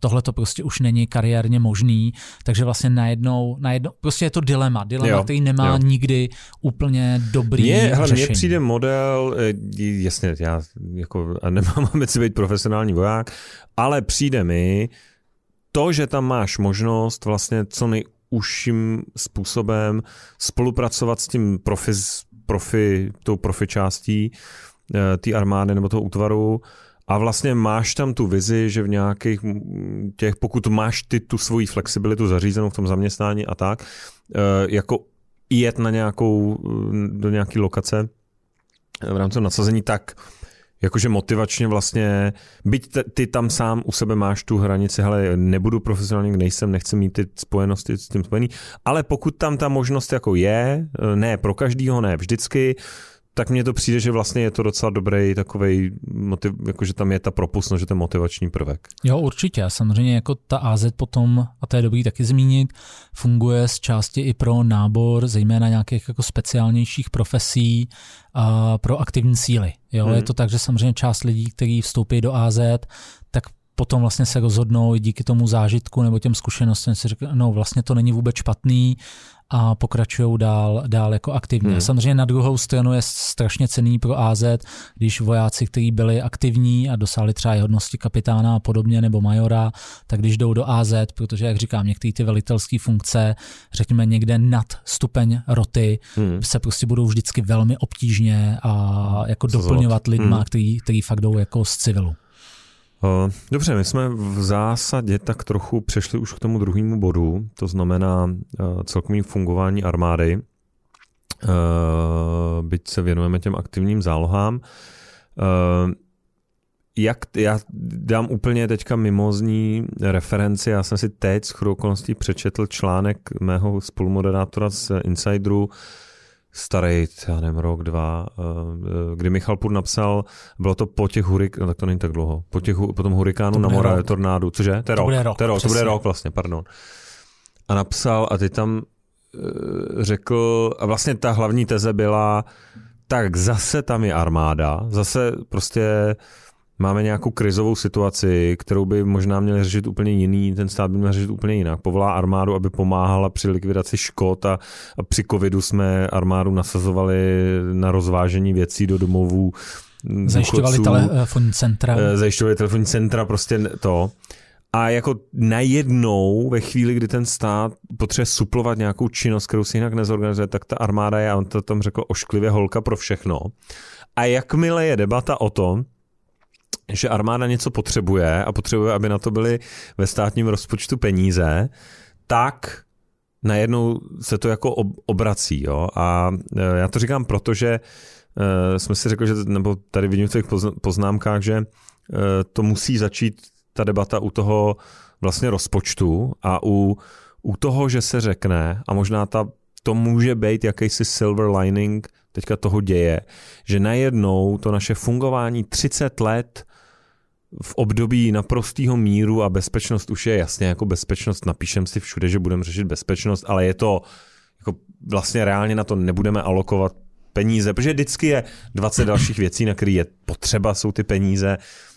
tohle to prostě už není kariérně možný, takže vlastně najednou, najednou prostě je to dilema, dilema, jo, který nemá jo. nikdy úplně dobrý Mně, hele, řešení. Mně přijde model, jasně, já jako nemám ambici být profesionální voják, ale přijde mi to, že tam máš možnost vlastně co nejužším způsobem spolupracovat s tím profi, profi tou profi částí té armády nebo toho útvaru a vlastně máš tam tu vizi, že v nějakých těch, pokud máš ty tu svoji flexibilitu zařízenou v tom zaměstnání a tak, jako jet na nějakou, do nějaký lokace v rámci nasazení, tak jakože motivačně vlastně, byť ty tam sám u sebe máš tu hranici, hele, nebudu profesionální, nejsem, nechci mít ty spojenosti s tím spojený, ale pokud tam ta možnost jako je, ne pro každýho, ne vždycky, tak mně to přijde, že vlastně je to docela dobrý takovej motiv, jakože tam je ta propustnost, že to je motivační prvek. Jo, určitě. Samozřejmě jako ta á zet potom, a to je dobrý taky zmínit, funguje z části i pro nábor, zejména nějakých jako speciálnějších profesí a pro aktivní síly. Jo, hmm. Je to tak, že samozřejmě část lidí, kteří vstoupí do á zet, tak potom vlastně se rozhodnou díky tomu zážitku nebo těm zkušenostem si řeknou, no vlastně to není vůbec špatný a pokračují dál, dál jako aktivně. Hmm. Samozřejmě na druhou stranu je strašně cenný pro á zet, když vojáci, kteří byli aktivní a dosáhli třeba i hodnosti kapitána a podobně nebo majora, tak když jdou do á zet, protože jak říkám, některé ty velitelské funkce, řekněme někde nad stupeň roty, hmm. se prostě budou vždycky velmi obtížně a jako Co doplňovat lidma, hmm. který, který fakt jdou jako z civilu. Dobře, my jsme v zásadě tak trochu přešli už k tomu druhému bodu, to znamená celkový fungování armády, byť se věnujeme těm aktivním zálohám. Jak, já dám úplně teďka mimozní referenci, já jsem si teď shodou okolností přečetl článek mého spolumoderátora z Insideru, starý, já nevím, rok, dva, kdy Michal Pur napsal, bylo to po těch hurikánu, tak to není tak dlouho, po, těch, po tom hurikánu na Moravě, tornádu, cože? To je to rok, bude rok, to, je rok to bude rok vlastně, pardon. A napsal, a ty tam řekl, a vlastně ta hlavní teze byla, tak zase tam je armáda, zase prostě máme nějakou krizovou situaci, kterou by možná měli řešit úplně jiný, ten stát by měl řešit úplně jinak. Povolá armádu, aby pomáhala při likvidaci škod a, a při covidu jsme armádu nasazovali na rozvážení věcí do domovů. Zajišťovali telefonní centra. Zajišťovali telefonní centra, prostě to. A jako najednou ve chvíli, kdy ten stát potřebuje suplovat nějakou činnost, kterou si jinak nezorganizuje, tak ta armáda je, a on to tam řekl, ošklivě holka pro všechno. A jakmile je debata o tom, že armáda něco potřebuje a potřebuje, aby na to byly ve státním rozpočtu peníze, tak najednou se to jako obrací. Jo? A já to říkám proto, že jsme si řekli, že, nebo tady vidím v těch poznámkách, že to musí začít ta debata u toho vlastně rozpočtu a u, u toho, že se řekne, a možná ta, to může být jakýsi silver lining teďka toho děje, že najednou to naše fungování třicet let v období naprostého míru a bezpečnost už je jasně jako bezpečnost, napíšem si všude, že budeme řešit bezpečnost, ale je to jako vlastně reálně na to nebudeme alokovat peníze, protože vždycky je dvacet dalších věcí, na které je potřeba, jsou ty peníze.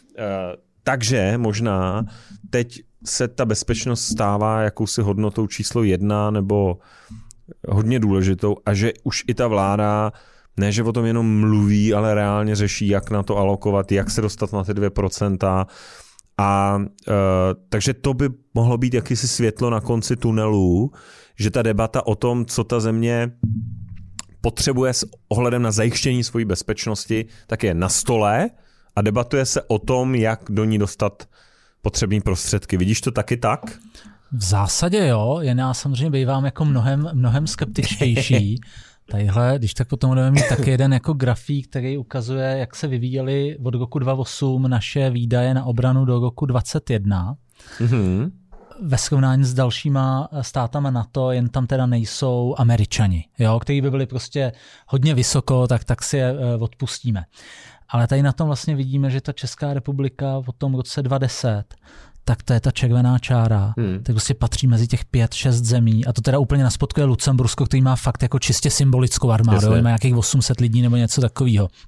Takže možná teď se ta bezpečnost stává jakousi hodnotou číslo jedna nebo hodně důležitou a že už i ta vláda ne, že o tom jenom mluví, ale reálně řeší, jak na to alokovat, jak se dostat na ty dvě procenta. A e, takže to by mohlo být jakýsi světlo na konci tunelu, že ta debata o tom, co ta země potřebuje s ohledem na zajištění své bezpečnosti, tak je na stole a debatuje se o tom, jak do ní dostat potřebné prostředky. Vidíš to taky tak? V zásadě jo, jen já samozřejmě bývám jako mnohem, mnohem skeptičtější. Tadyhle, když tak potom budeme mít taky jeden jako grafík, který ukazuje, jak se vyvíjely od roku dvacet osm naše výdaje na obranu do roku dvacet jedna. Mm-hmm. Ve srovnání s dalšíma státama NATO, jen tam teda nejsou Američani, jo, kteří by byli prostě hodně vysoko, tak, tak si je odpustíme. Ale tady na tom vlastně vidíme, že ta Česká republika v tom roce dva tisíce deset, tak to je ta červená čára, hmm. tak prostě patří mezi těch pět, šest zemí a to teda úplně na spodku je Lucembursko, který má fakt jako čistě symbolickou armádu, má nějakých osm set lidí nebo něco takového.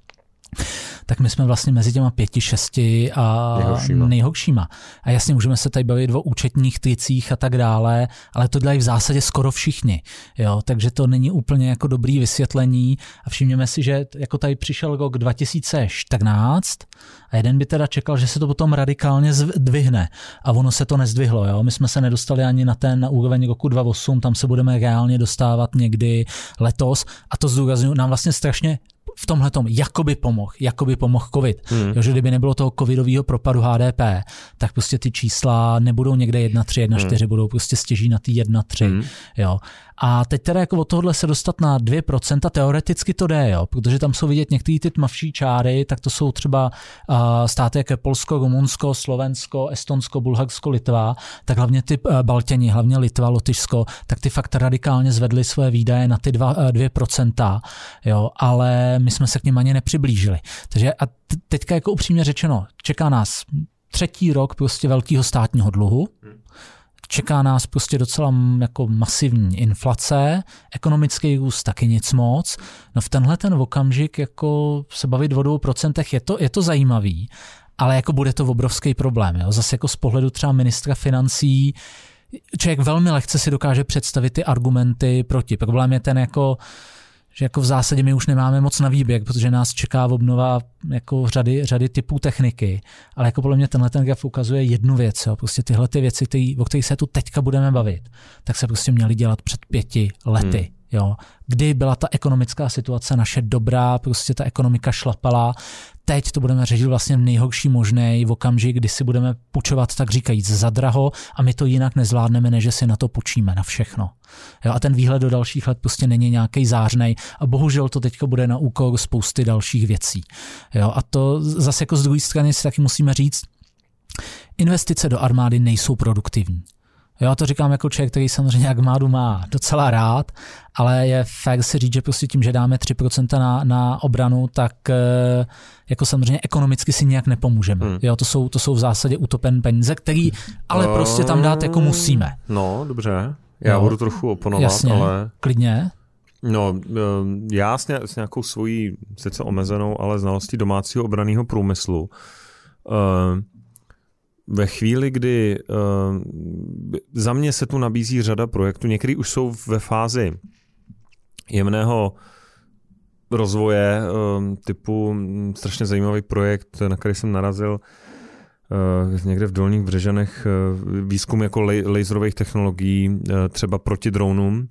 tak my jsme vlastně mezi těma pěti, šesti a nejhoršíma. nejhoršíma. A jasně, můžeme se tady bavit o účetních tricích a tak dále, ale to dělají v zásadě skoro všichni. Jo? Takže to není úplně jako dobrý vysvětlení. A všimněme si, že jako tady přišel rok dva tisíce čtrnáct a jeden by teda čekal, že se to potom radikálně zdvihne. A ono se to nezdvihlo. Jo? My jsme se nedostali ani na ten na úroveň roku dva tisíce osm, tam se budeme reálně dostávat někdy letos. A to zdůrazňuji, nám vlastně strašně v tomhletom jakoby pomohl, jakoby pomohl covid. Hmm. Jo, že kdyby nebylo toho covidového propadu H D P, tak prostě ty čísla nebudou někde jedna tři, jedna čtyři, hmm. budou prostě stěží na ty jedna tři. Hmm. Jo. A teď teda jako od tohohle se dostat na dvě procenta, teoreticky to jde, jo, protože tam jsou vidět některé ty tmavší čáry, tak to jsou třeba uh, státy jako Polsko, Rumunsko, Slovensko, Estonsko, Bulharsko, Litva, tak hlavně ty uh, Balťani, hlavně Litva, Lotyšsko, tak ty fakt radikálně zvedly svoje výdaje na ty dvě procenta, jo, ale my jsme se k nim ani nepřiblížili. Takže a teďka jako upřímně řečeno, čeká nás třetí rok prostě velkého státního dluhu, čeká nás prostě docela jako masivní inflace, ekonomický růst taky nic moc. No v tenhle ten okamžik jako se bavit o dvou procentech je to, je to zajímavý, ale jako bude to obrovský problém. Jo? Zase jako z pohledu třeba ministra financí člověk velmi lehce si dokáže představit ty argumenty proti. Problém je ten jako že jako v zásadě my už nemáme moc na výběr, protože nás čeká obnova jako řady, řady typů techniky. Ale jako podle mě tenhle ten graf ukazuje jednu věc. Jo. Prostě tyhle ty věci, který, o kterých se tu teďka budeme bavit, tak se prostě měly dělat před pěti lety. Hmm. Jo. Kdy byla ta ekonomická situace naše dobrá, prostě ta ekonomika šlapala. Teď to budeme řešit vlastně v nejhorší možný v okamžik, kdy si budeme půjčovat tak říkajíc za draho a my to jinak nezvládneme, než že si na to půjčíme, na všechno. Jo, a ten výhled do dalších let prostě není nějaký zářnej a bohužel to teďka bude na úkor spousty dalších věcí. Jo, a to zase jako z druhé strany si taky musíme říct, investice do armády nejsou produktivní. Jo, to říkám jako člověk, který samozřejmě armádu má docela rád, ale je fér si říct, že prostě tím, že dáme tři procenta na, na obranu, tak jako samozřejmě ekonomicky si nějak nepomůžeme. Hmm. Jo, to jsou, to jsou v zásadě utopen peníze, který ale no, prostě tam dát jako musíme. No, dobře. Já jo, budu trochu oponovat, jasně, ale... klidně. No, já s nějakou svojí, sice omezenou, ale znalostí domácího obranného průmyslu, ve chvíli, kdy uh, za mě se tu nabízí řada projektů, některý už jsou ve fázi jemného rozvoje, uh, typu strašně zajímavý projekt, na který jsem narazil uh, někde v Dolních Břežanech, uh, výzkum jako laserových technologií, uh, třeba proti dronům,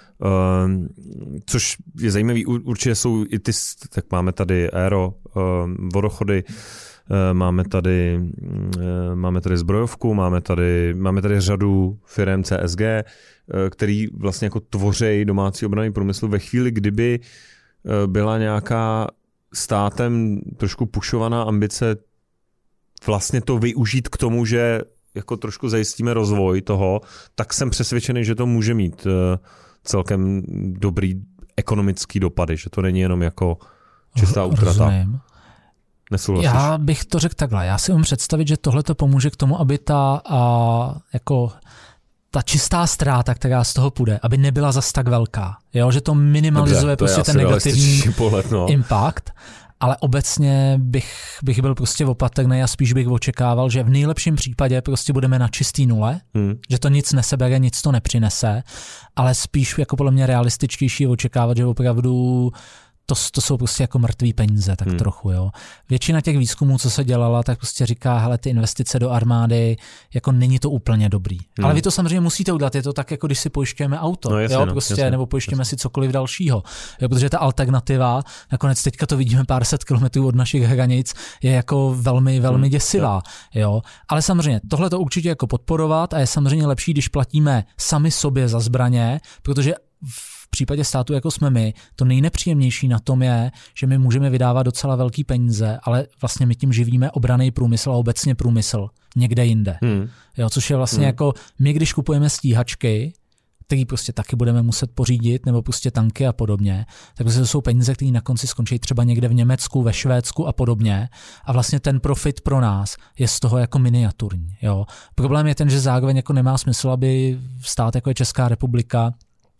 uh, což je zajímavý, určitě jsou i ty, tak máme tady aero, uh, vodochody, Máme tady, máme tady zbrojovku, máme tady, máme tady řadu firem C S G, který vlastně jako tvoří domácí obranný průmysl ve chvíli, kdyby byla nějaká státem trošku pušovaná ambice vlastně to využít k tomu, že jako trošku zajistíme rozvoj toho, tak jsem přesvědčený, že to může mít celkem dobrý ekonomický dopady, že to není jenom jako čistá útrata. Rozumím. Nesouhlasíš? Já bych to řekl takhle. Já si umím představit, že tohle to pomůže k tomu, aby ta, a, jako, ta čistá ztráta, která z toho půjde, aby nebyla zas tak velká. Jo? Že to minimalizuje. Dobře, to prostě ten negativní pohled, no. impact. Ale obecně bych, bych byl prostě opatrný a spíš bych očekával, že v nejlepším případě prostě budeme na čistý nule, hmm. že to nic nesebere, nic to nepřinese, ale spíš jako podle mě realističtější očekávat, že opravdu To, to jsou prostě jako mrtvý peníze, tak hmm. trochu, jo. Většina těch výzkumů, co se dělala, tak prostě říká, hele, ty investice do armády, jako není to úplně dobrý. Hmm. Ale vy to samozřejmě musíte udělat, je to tak, jako když si pojišťujeme auto, no, jasně, jo, prostě, jasně, nebo pojišťujeme jasně. si cokoliv dalšího. Jo, protože ta alternativa, nakonec teďka to vidíme pár set kilometrů od našich hranic, je jako velmi, velmi hmm. děsivá, jo. Ale samozřejmě, tohle to určitě jako podporovat a je samozřejmě lepší, když platíme sami sobě za zbraně, protože v případě státu, jako jsme my, to nejnepříjemnější na tom je, že my můžeme vydávat docela velký peníze, ale vlastně my tím živíme obranný průmysl a obecně průmysl někde jinde. Hmm. Jo, což je vlastně hmm. jako my, když kupujeme stíhačky, který prostě taky budeme muset pořídit, nebo prostě tanky a podobně, tak prostě to jsou peníze, které na konci skončí třeba někde v Německu, ve Švédsku a podobně. A vlastně ten profit pro nás je z toho jako miniaturní. Jo. Problém je ten, že zároveň jako nemá smysl, aby stát jako je Česká republika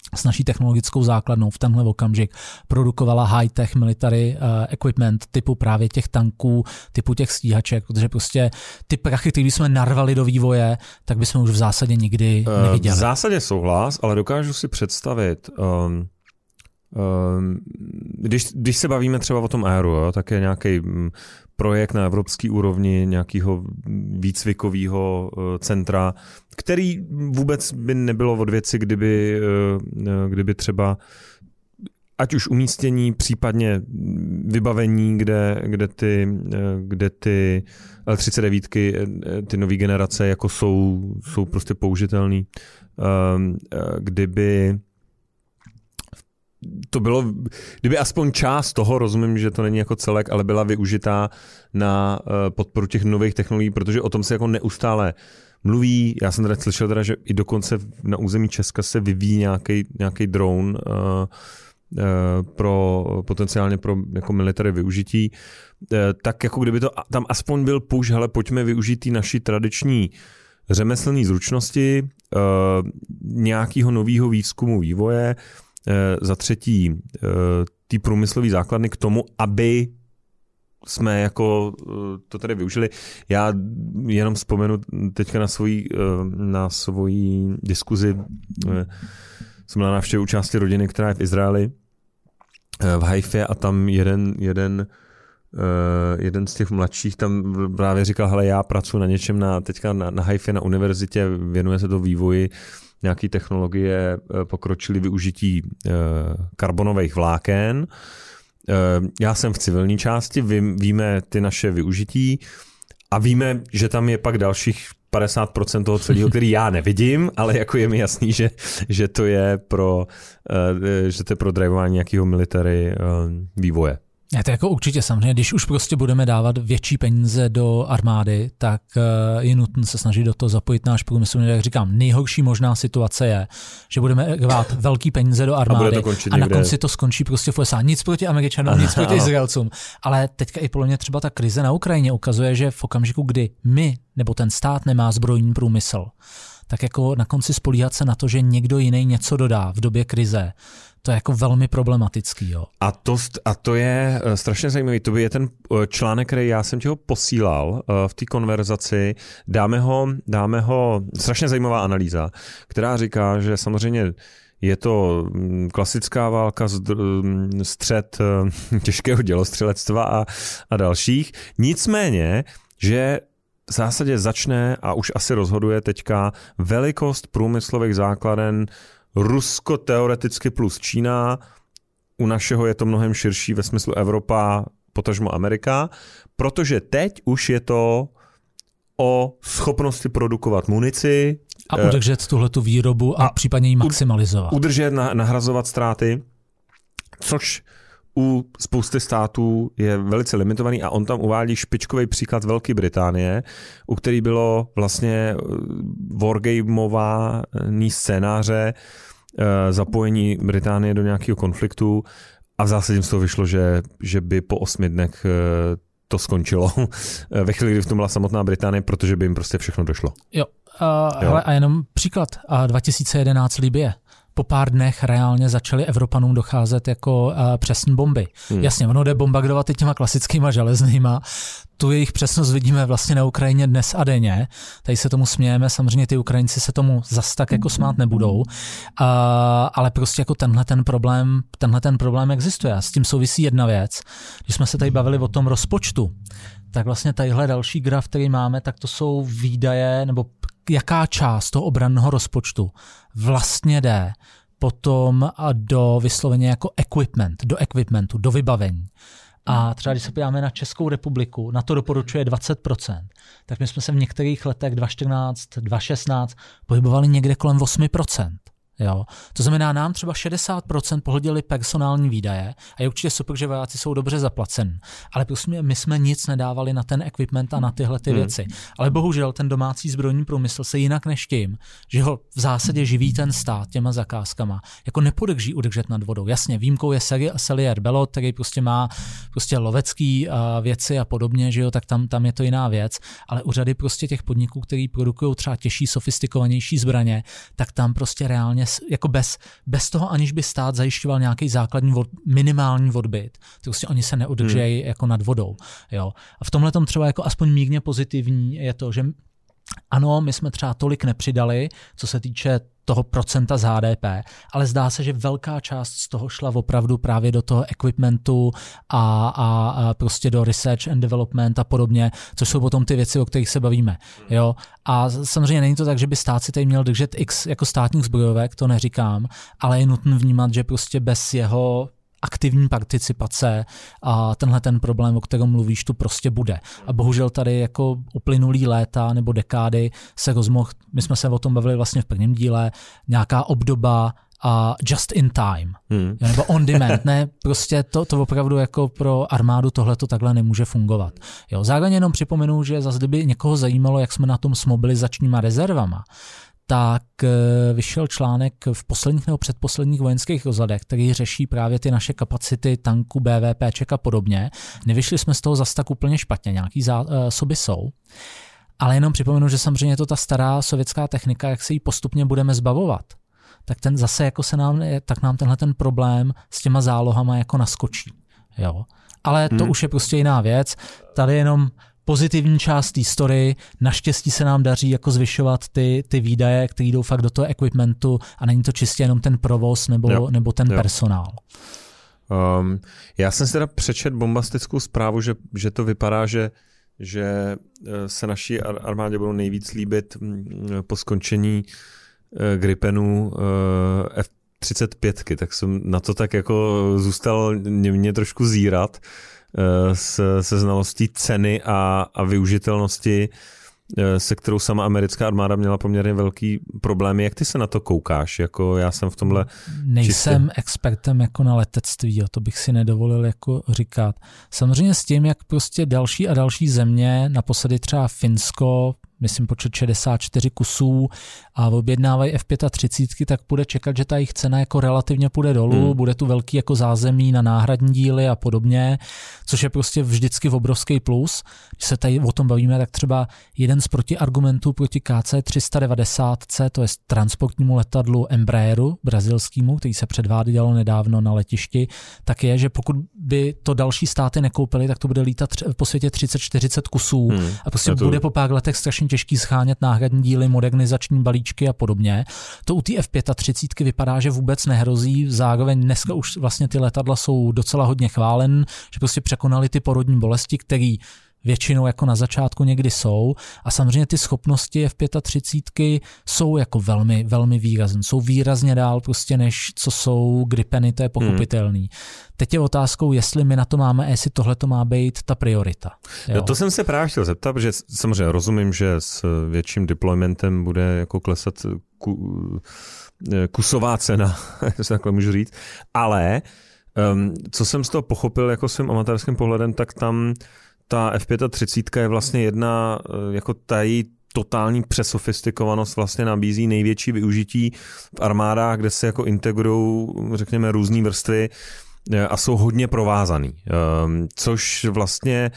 s naší technologickou základnou v tenhle okamžik produkovala high-tech military uh, equipment typu právě těch tanků, typu těch stíhaček, protože prostě ty prachy, které jsme narvali do vývoje, tak bychom už v zásadě nikdy neviděli. V zásadě souhlas, ale dokážu si představit, um, um, když, když se bavíme třeba o tom Aeru, jo, tak je nějaký um, projekt na evropské úrovni nějakého výcvikového uh, centra, který vůbec by nebylo od věci, kdyby, uh, kdyby třeba ať už umístění, případně vybavení, kde, kde, ty, kde ty L třicet devět, ty nové generace jako jsou, jsou prostě použitelný. Kdyby to bylo, kdyby aspoň část toho, rozumím, že to není jako celek, ale byla využitá na podporu těch nových technologií, protože o tom se jako neustále mluví. Já jsem teda slyšel, teda, že i dokonce na území Česka se vyvíjí nějaký, nějaký dron, pro potenciálně pro jako military využití, tak jako kdyby to tam aspoň byl push, hele, pojďme využít ty naší tradiční řemeslné zručnosti, nějakého nového výzkumu vývoje, za třetí ty průmyslové základny k tomu, aby jsme jako to tady využili. Já jenom vzpomenu teďka na svoji, na svoji diskuzi. Jsem na návštěvu části rodiny, která je v Izraeli, v Haifě, a tam jeden, jeden, jeden z těch mladších tam právě říkal, hele, já pracuji na něčem na, teďka na, na Haifě na univerzitě, věnuje se to vývoji nějaký technologie, pokročilý využití karbonových vláken. Já jsem v civilní části, ví, víme ty naše využití a víme, že tam je pak dalších padesát procent toho celého, který já nevidím, ale jako je mi jasný, že, že to je pro, že to je pro drivování nějakého military vývoje. Je to jako určitě samozřejmě, když už prostě budeme dávat větší peníze do armády, tak je nutné se snažit do toho zapojit náš průmysl. Jak říkám, nejhorší možná situace je, že budeme dát velký peníze do armády a, a na konci to skončí prostě v U S A. Nic proti Američanům, nic proti Izraelcům. Ale teďka i podle mě třeba ta krize na Ukrajině ukazuje, že v okamžiku, kdy my nebo ten stát nemá zbrojní průmysl, tak jako na konci spolíhat se na to, že někdo jiný něco dodá v době krize, to je jako velmi problematický. Jo. A, to, a to je strašně zajímavý. To by je ten článek, který já jsem ti ho posílal v té konverzaci. Dáme ho, dáme ho, strašně zajímavá analýza, která říká, že samozřejmě je to klasická válka, střet těžkého dělostřelectva a, a dalších. Nicméně, že v zásadě začne a už asi rozhoduje teďka velikost průmyslových základen Rusko teoreticky plus Čína, u našeho je to mnohem širší ve smyslu Evropa, potažmo Amerika, protože teď už je to o schopnosti produkovat munici. A udržet tuhletu výrobu a, a případně ji maximalizovat. Udržet, nahrazovat ztráty, což u spousty států je velice limitovaný a on tam uvádí špičkový příklad Velké Británie, u který bylo vlastně wargameování scénáře, zapojení Británie do nějakého konfliktu a v zásadě z toho vyšlo, že, že by po osmi dnech to skončilo ve chvíli, kdy v tom byla samotná Británie, protože by jim prostě všechno došlo. Jo, uh, jo. Hele, a jenom příklad, uh, dva tisíce jedenáct Libye. Po pár dnech reálně začaly Evropanům docházet jako uh, přesní bomby. Hmm. Jasně, ono jde bombardovat i těma klasickýma železnýma. Tu jejich přesnost vidíme vlastně na Ukrajině dnes a denně. Tady se tomu smějeme, samozřejmě ty Ukrajinci se tomu zas tak jako smát nebudou. Uh, ale prostě jako tenhle ten problém, tenhle ten problém existuje. A s tím souvisí jedna věc. Když jsme se tady bavili o tom rozpočtu, tak vlastně tadyhle další graf, který máme, tak to jsou výdaje, nebo jaká část toho obranného rozpočtu vlastně jde potom do vysloveně jako equipment, do equipmentu, do vybavení. A třeba když se podíváme na Českou republiku, na to doporučuje dvacet procent, tak my jsme se v některých letech dva tisíce čtrnáct, dva tisíce šestnáct pohybovali někde kolem osm procent. Jo. To znamená, nám třeba šedesát procent pohlodili personální výdaje a je určitě super, že vojáci jsou dobře zaplaceni. Ale prostě my jsme nic nedávali na ten equipment a na tyhle ty hmm. věci. Ale bohužel ten domácí zbrojní průmysl se jinak než tím, že ho v zásadě živí ten stát těma zakázkama, jako nepodrží udržet nad vodou. Jasně, výjimkou je Selier Belot, který prostě má prostě lovecký uh, věci a podobně, že jo, tak tam, tam je to jiná věc. Ale u řady prostě těch podniků, který produkují třeba těžší, sofistikovanější zbraně, tak tam prostě reálně bez, jako bez, bez toho, aniž by stát zajišťoval nějaký základní od, minimální odbyt. To prostě oni se neudržejí hmm. jako nad vodou. Jo. A v tomhle tom třeba jako aspoň mírně pozitivní je to, že ano, my jsme třeba tolik nepřidali, co se týče toho procenta z H D P, ale zdá se, že velká část z toho šla opravdu právě do toho equipmentu a, a, a prostě do research and development a podobně, což jsou potom ty věci, o kterých se bavíme. Jo? A samozřejmě není to tak, že by stát si tady měl držet x jako státních zbrojovek, to neříkám, ale je nutno vnímat, že prostě bez jeho aktivní participace a tenhle ten problém, o kterém mluvíš, tu prostě bude. A bohužel tady jako uplynulý léta nebo dekády se rozmohl, my jsme se o tom bavili vlastně v prvním díle, nějaká obdoba a just in time, hmm. nebo on demand, ne, prostě to, to opravdu jako pro armádu tohle to takhle nemůže fungovat. Jo, zároveň jenom připomenu, že zase kdyby někoho zajímalo, jak jsme na tom s mobilizačníma rezervama, tak vyšel článek v posledních nebo předposledních vojenských rozhledech, který řeší právě ty naše kapacity tanků, BVPček a podobně. Nevyšli jsme z toho zas tak úplně špatně, nějaký zásoby jsou. Ale jenom připomenu, že samozřejmě je to ta stará sovětská technika, jak se jí postupně budeme zbavovat. Tak ten zase jako se nám, tak nám tenhle ten problém s těma zálohama jako naskočí. Jo. Ale to hmm. už je prostě jiná věc. Tady jenom pozitivní část té story, naštěstí se nám daří jako zvyšovat ty, ty výdaje, které jdou fakt do toho equipmentu a není to čistě jenom ten provoz nebo, nebo ten jo. personál. Um, já jsem si teda přečet bombastickou zprávu, že, že to vypadá, že, že se naší armádě budou nejvíc líbit po skončení Gripenů F třicet pět, tak jsem na to tak jako zůstal mě, mě trošku zírat se, se znalostí ceny a, a využitelnosti, se kterou sama americká armáda měla poměrně velký problémy. Jak ty se na to koukáš? Jako já jsem v tomhle Nejsem čistě... expertem jako na letectví, jo, to bych si nedovolil jako říkat. Samozřejmě s tím, jak prostě další a další země, naposledy třeba Finsko, myslím počet šedesát čtyři kusů a objednávají F třicet pět, tak bude čekat, že ta jejich cena jako relativně půjde dolů, hmm. bude tu velký jako zázemí na náhradní díly a podobně, což je prostě vždycky obrovský plus. Když se tady o tom bavíme, tak třeba jeden z protiargumentů proti K C tři sta devadesát, to je transportnímu letadlu Embraeru, brazilskému, který se předvádělo nedávno na letišti, tak je, že pokud by to další státy nekoupily, tak to bude lítat po světě třicet čtyřicet kusů hmm. a prostě to... bude po pár letech strašně těžký schánět náhradní díly, modernizační balíčky a podobně. To u té F třicet pět vypadá, že vůbec nehrozí. Zároveň dneska už vlastně ty letadla jsou docela hodně chválen, že prostě překonali ty porodní bolesti, které většinou jako na začátku někdy jsou. A samozřejmě ty schopnosti F třicet pět jsou jako velmi, velmi výrazné. Jsou výrazně dál prostě než co jsou Gripeny, to je pochopitelný. Hmm. Teď je otázkou, jestli my na to máme a jestli tohle to má být ta priorita. Jo? To jsem se právě chtěl zeptat, protože samozřejmě rozumím, že s větším deploymentem bude jako klesat ku, kusová cena, jestli takhle můžu říct, ale um, co jsem z toho pochopil jako svým amatérským pohledem, tak tam ta F třicet pět je vlastně jedna, jako ta její totální přesofistikovanost vlastně nabízí největší využití v armádách, kde se jako integrují, řekněme, různý vrstvy a jsou hodně provázaný. Což vlastně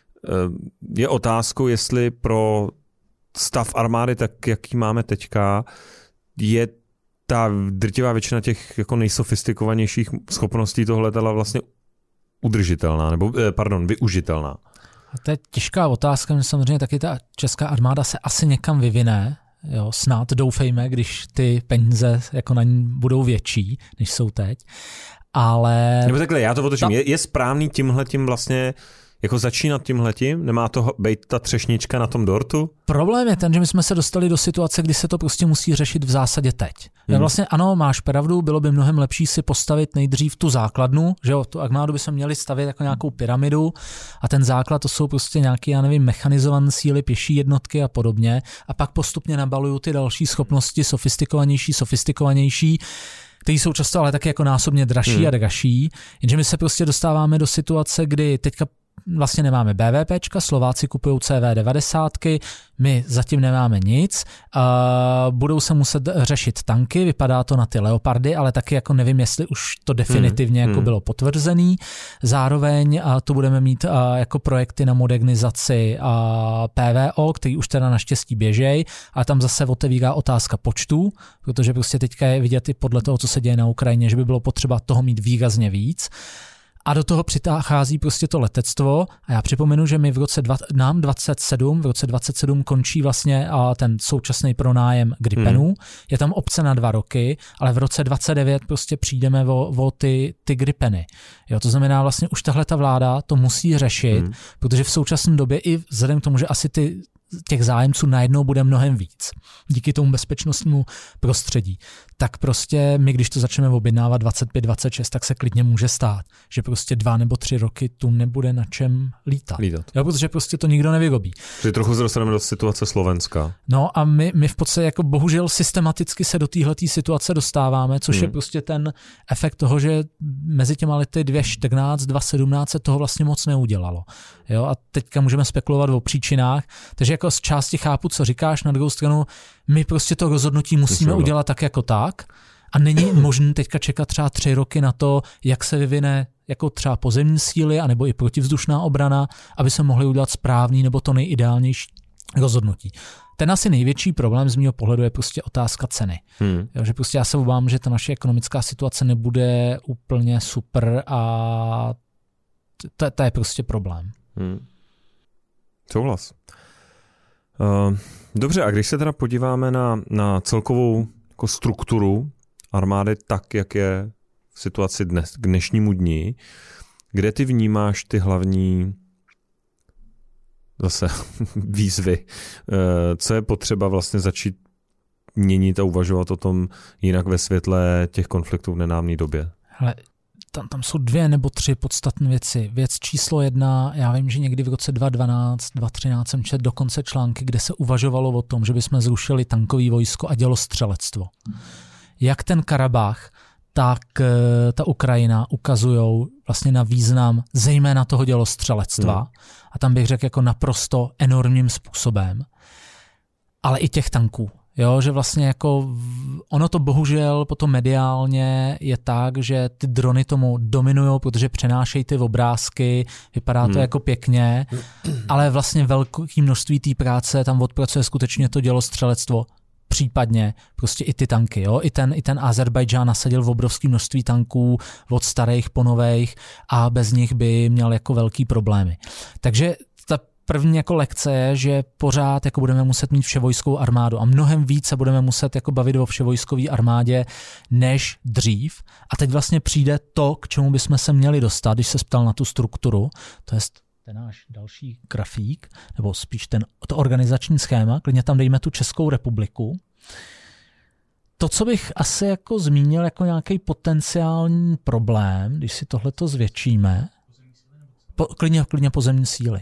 je otázkou, jestli pro stav armády, tak jaký máme teďka, je ta drtivá většina těch jako nejsofistikovanějších schopností toho letadla vlastně udržitelná, nebo pardon, využitelná. A to je těžká otázka, že samozřejmě taky ta česká armáda se asi někam vyvine, jo, snad doufejme, když ty peníze jako na ní budou větší, než jsou teď, ale... Nebo takhle, já to otočím, ta... je, je správný tímhletím vlastně jako začínat tímhletím? Nemá to být ta třešnička na tom dortu? Problém je ten, že my jsme se dostali do situace, kdy se to prostě musí řešit v zásadě teď. Hmm. Vlastně ano, máš pravdu, bylo by mnohem lepší si postavit nejdřív tu základnu, že jo, tu armádu by se měli stavět jako nějakou pyramidu a ten základ to jsou prostě nějaké, já nevím, mechanizované síly, pěší jednotky a podobně a pak postupně nabalují ty další schopnosti, sofistikovanější, sofistikovanější, které jsou často ale taky jako násobně dražší hmm. a dražší, jenže my se prostě dostáváme do situace, kdy teďka vlastně nemáme BVPčka, Slováci kupují C V devadesát, my zatím nemáme nic. Uh, budou se muset řešit tanky, vypadá to na ty Leopardy, ale taky jako nevím, jestli už to definitivně hmm. jako bylo potvrzený. Zároveň uh, tu budeme mít uh, jako projekty na modernizaci uh, P V O, který už teda naštěstí běžej, ale tam zase otevírá otázka počtu, protože prostě teďka je vidět i podle toho, co se děje na Ukrajině, že by bylo potřeba toho mít výrazně víc. A do toho přichází prostě to letectvo a já připomenu, že my v roce dva, nám dvacet sedm, v roce dvacet sedm končí vlastně a ten současný pronájem Gripenů. Hmm. Je tam opce na dva roky, ale v roce dvacet devět prostě přijdeme o, o ty, ty Gripeny. Jo, to znamená vlastně už tahle ta vláda to musí řešit, hmm. protože v současné době i vzhledem k tomu, že asi ty těch zájemců najednou bude mnohem víc díky tomu bezpečnostnímu prostředí, tak prostě my, když to začneme objednávat dvacet pět dvacet šest, tak se klidně může stát, že prostě dva nebo tři roky tu nebude na čem lítat. lítat. Jo, protože prostě to nikdo nevyrobí. Takže trochu zrostaneme do situace Slovenska. No a my, my v podstatě jako bohužel systematicky se do téhletý situace dostáváme, což hmm. je prostě ten efekt toho, že mezi těma lety dvě tisíce čtrnáct dvě tisíce sedmnáct se toho vlastně moc neudělalo. Jo, a teďka můžeme spekulovat o příčinách, takže jako z části chápu, co říkáš, na druhou stranu my prostě to rozhodnutí musíme Myslím, udělat tak jako tak a není možné teďka čekat třeba tři roky na to, jak se vyvine jako třeba pozemní síly anebo i protivzdušná obrana, aby se mohli udělat správný nebo to nejideálnější rozhodnutí. Ten asi největší problém z mého pohledu je prostě otázka ceny. Hmm. Jo, že prostě já se obávám, že ta naše ekonomická situace nebude úplně super a to, to je prostě problém. Hmm. Souhlas. Uh, dobře, a když se teda podíváme na, na celkovou jako strukturu armády tak, jak je v situaci dnes, k dnešnímu dni, kde ty vnímáš ty hlavní zase výzvy, uh, co je potřeba vlastně začít měnit a uvažovat o tom jinak ve světle těch konfliktů v nedávné době? Hele, tam, tam jsou dvě nebo tři podstatné věci. Věc číslo jedna, já vím, že někdy v roce dva tisíce dvanáct, dva tisíce třináct jsem četl dokonce články, kde se uvažovalo o tom, že bychom zrušili tankový vojsko a dělostřelectvo. Jak ten Karabach, tak ta Ukrajina ukazujou vlastně na význam zejména toho dělostřelectva. Hmm. A tam bych řekl jako naprosto enormním způsobem. Ale i těch tanků. Jo, že vlastně jako ono to bohužel potom mediálně je tak, že ty drony tomu dominují, protože přenášejí ty obrázky, vypadá to hmm. jako pěkně, ale vlastně velké množství té práce tam odpracuje skutečně to dělostřelectvo. Případně prostě i ty tanky. Jo? I ten, i ten Azerbajdžán nasadil v obrovské množství tanků od starých po nových a bez nich by měl jako velký problémy. Takže ta první jako lekce je, že pořád jako budeme muset mít vševojskou armádu a mnohem víc se budeme muset jako bavit o vševojskové armádě než dřív. A teď vlastně přijde to, k čemu bychom se měli dostat, když se ptal na tu strukturu, to je ten náš další grafík, nebo spíš ten, to organizační schéma, klidně tam dejme tu Českou republiku. To, co bych asi jako zmínil jako nějaký potenciální problém, když si tohleto zvětšíme, po, klidně, klidně pozemní síly.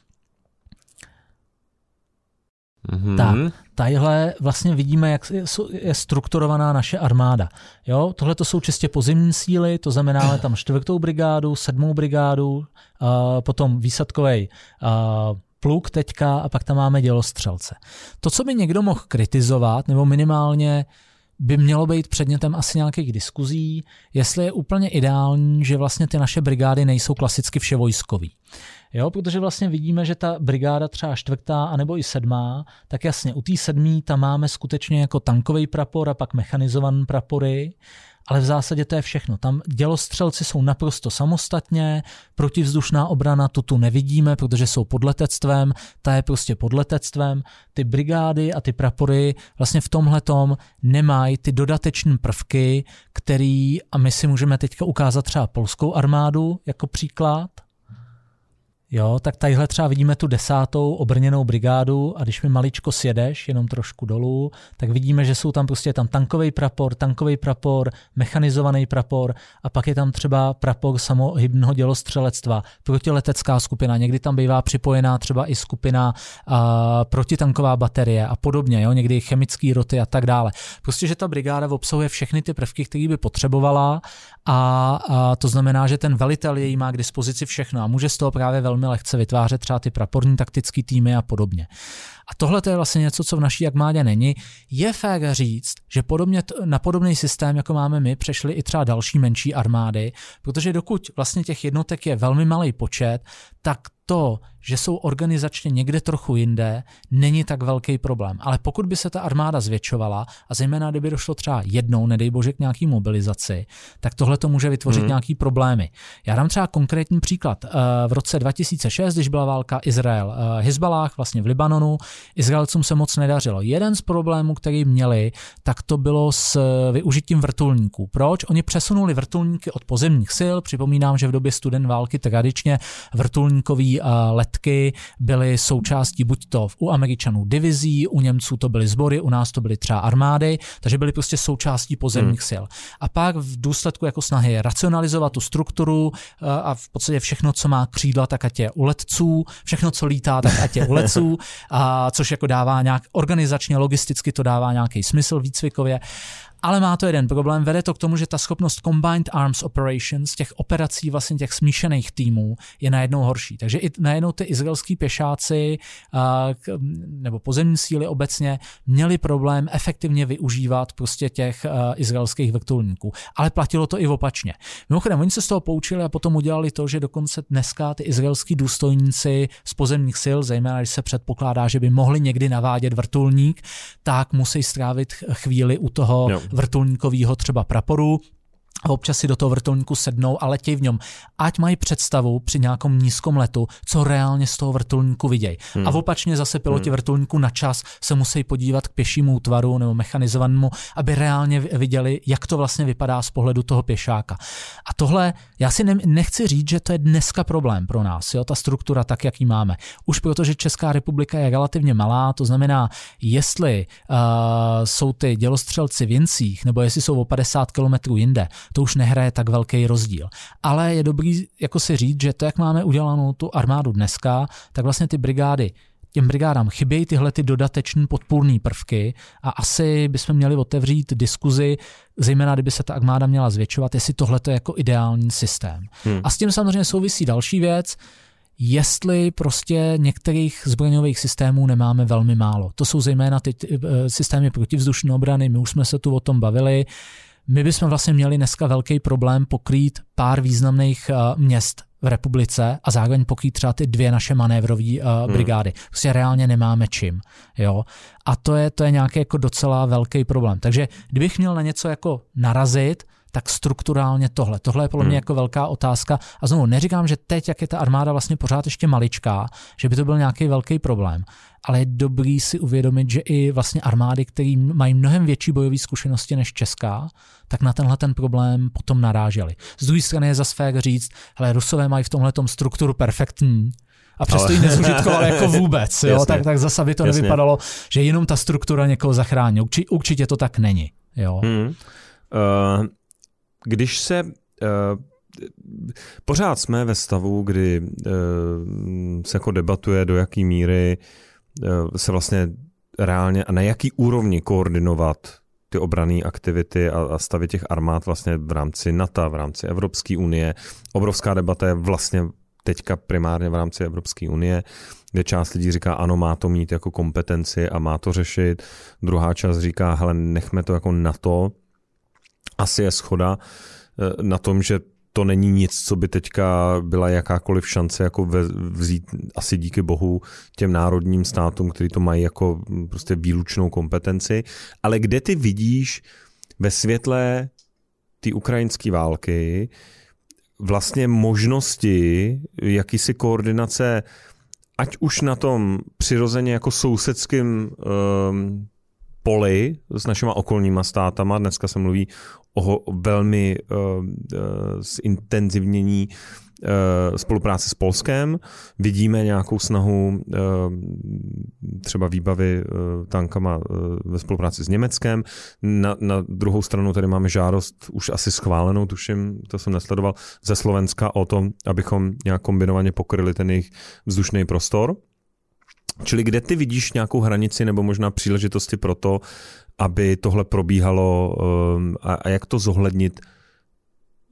Mm-hmm. Tak, tadyhle vlastně vidíme, jak je strukturovaná naše armáda. Jo, tohle to jsou čistě pozemní síly, to znamená tam čtvrtou brigádu, sedmou brigádu, uh, potom výsadkový uh, pluk teďka a pak tam máme dělostřelce. To, co by někdo mohl kritizovat, nebo minimálně by mělo být předmětem asi nějakých diskuzí, jestli je úplně ideální, že vlastně ty naše brigády nejsou klasicky vševojskový. Jo, protože vlastně vidíme, že ta brigáda třeba čtvrtá anebo i sedmá, tak jasně, u té sedmý tam máme skutečně jako tankový prapor a pak mechanizované prapory, ale v zásadě to je všechno. Tam dělostřelci jsou naprosto samostatně, protivzdušná obrana tu tu nevidíme, protože jsou pod letectvem, ta je prostě pod letectvem. Ty brigády a ty prapory vlastně v tomhletom nemají ty dodateční prvky, který, a my si můžeme teďka ukázat třeba polskou armádu jako příklad. Jo, tak tadyhle třeba vidíme tu desátou obrněnou brigádu a když mi maličko sjedeš, jenom trošku dolů, tak vidíme, že jsou tam prostě tam tankový prapor, tankový prapor, mechanizovaný prapor a pak je tam třeba prapor samohybného dělostřelectva, protiletecká skupina, někdy tam bývá připojená třeba i skupina a, protitanková baterie a podobně, jo, někdy chemický roty a tak dále. Prostě, že ta brigáda obsahuje všechny ty prvky, které by potřebovala a, a to znamená, že ten velitel její má k dispozici všechno a může z toho právě velmi velmi lehce vytvářet třeba ty praporní taktické týmy a podobně. A tohle to je vlastně něco, co v naší armádě není. Je fér říct, že podobně na podobný systém, jako máme my, přešly i třeba další menší armády, protože dokud vlastně těch jednotek je velmi malý počet, tak to, že jsou organizačně někde trochu jinde, není tak velký problém. Ale pokud by se ta armáda zvětšovala, a zejména kdyby došlo třeba jednou, nedej bože, k nějaký mobilizaci, tak tohle to může vytvořit hmm. nějaký problémy. Já dám třeba konkrétní příklad. V roce dva tisíce šest, když byla válka Izrael-Hizbalách vlastně v Libanonu, Izraelcům se moc nedařilo. Jeden z problémů, který měli, tak to bylo s využitím vrtulníků. Proč? Oni přesunuli vrtulníky od pozemních sil. Připomínám, že v době studené války tradičně vrtulníkový letky byly součástí buď to u Američanů divizí, u Němců to byly sbory, u nás to byly třeba armády, takže byly prostě součástí pozemních hmm. sil. A pak v důsledku jako snahy racionalizovat tu strukturu a v podstatě všechno, co má křídla, tak ať je u letců, všechno, co lítá, tak ať je u letců, a což jako dává nějak organizačně, logisticky to dává nějaký smysl výcvikově. Ale má to jeden problém, vede to k tomu, že ta schopnost Combined Arms Operations, těch operací vlastně těch smíšených týmů, je najednou horší. Takže i najednou ty izraelský pěšáci nebo pozemní síly obecně měli problém efektivně využívat prostě těch izraelských vrtulníků. Ale platilo to i opačně. Mimochodem, oni se z toho poučili a potom udělali to, že dokonce dneska ty izraelský důstojníci z pozemních sil, zejména když se předpokládá, že by mohli někdy navádět vrtulník, tak musí strávit chvíli u toho no. vrtulníkovýho třeba praporu a občas si do toho vrtulníku sednou a letějí v něm. Ať mají představu při nějakom nízkom letu, co reálně z toho vrtulníku vidějí. Hmm. A opačně zase piloti hmm. vrtulníku na čas se musí podívat k pěšímu útvaru nebo mechanizovanému, aby reálně viděli, jak to vlastně vypadá z pohledu toho pěšáka. A tohle, já si ne, nechci říct, že to je dneska problém pro nás, jo, ta struktura tak, jak ji máme. Už protože Česká republika je relativně malá, to znamená, jestli uh, jsou ty dělostřelci v Jincích, nebo jestli jsou o padesát kilometrů jinde, to už nehraje tak velký rozdíl. Ale je dobrý jako si říct, že to, jak máme udělanou tu armádu dneska, tak vlastně ty brigády, těm brigádám chybějí tyhle ty dodateční podpůrné prvky a asi bychom měli otevřít diskuzi, zejména kdyby se ta armáda měla zvětšovat, jestli tohle je jako ideální systém. Hmm. A s tím samozřejmě souvisí další věc, jestli prostě některých zbrojňových systémů nemáme velmi málo. To jsou zejména ty systémy protivzdušné obrany, my už jsme se tu o tom bavili. My bychom vlastně měli dneska velký problém pokrýt pár významných uh, měst v republice a zároveň pokrýt třeba ty dvě naše manévrové uh, brigády. Hmm. Prostě reálně nemáme čím. Jo? A to je, to je nějaký jako docela velký problém. Takže kdybych měl na něco jako narazit, tak strukturálně tohle. Tohle je podle mě hmm. jako velká otázka. A znovu neříkám, že teď, jak je ta armáda vlastně pořád ještě maličká, že by to byl nějaký velký problém. Ale je dobrý si uvědomit, že i vlastně armády, které mají mnohem větší bojové zkušenosti než česká, tak na tenhle ten problém potom narážely. Z druhé strany je zase fér říct, hele, Rusové mají v tomhletom strukturu perfektní, a přesto ji nezužitkovali jako vůbec. Jo? Tak, tak zase by to Jasně. nevypadalo, že jenom ta struktura někoho zachrání. Určitě, určitě to tak není. Jo? Hmm. Uh, když se... Uh... Pořád jsme ve stavu, kdy uh, se jako debatuje, do jaký míry uh, se vlastně reálně a na jaký úrovni koordinovat ty obranné aktivity a, a stavy těch armád vlastně v rámci NATO, v rámci Evropské unie. Obrovská debata je vlastně teďka primárně v rámci Evropské unie, kde část lidí říká, ano, má to mít jako kompetenci a má to řešit. Druhá část říká, hele, nechme to jako NATO. Asi je shoda na tom, že to není nic, co by teďka byla jakákoliv šance jako vzít asi díky bohu těm národním státům, který to mají jako prostě výlučnou kompetenci. Ale kde ty vidíš ve světle té ukrajinské války vlastně možnosti jakýsi koordinace, ať už na tom přirozeně jako sousedským um, poli s našima okolníma státama, dneska se mluví o velmi uh, uh, zintenzivnění uh, spolupráce s Polskem. Vidíme nějakou snahu uh, třeba výbavy uh, tankama uh, ve spolupráci s Německem. Na, na druhou stranu tady máme žádost, už asi schválenou, tuším, to jsem nesledoval, ze Slovenska o tom, abychom nějak kombinovaně pokryli ten jejich vzdušný prostor. Čili kde ty vidíš nějakou hranici nebo možná příležitosti pro to, aby tohle probíhalo um, a, a jak to zohlednit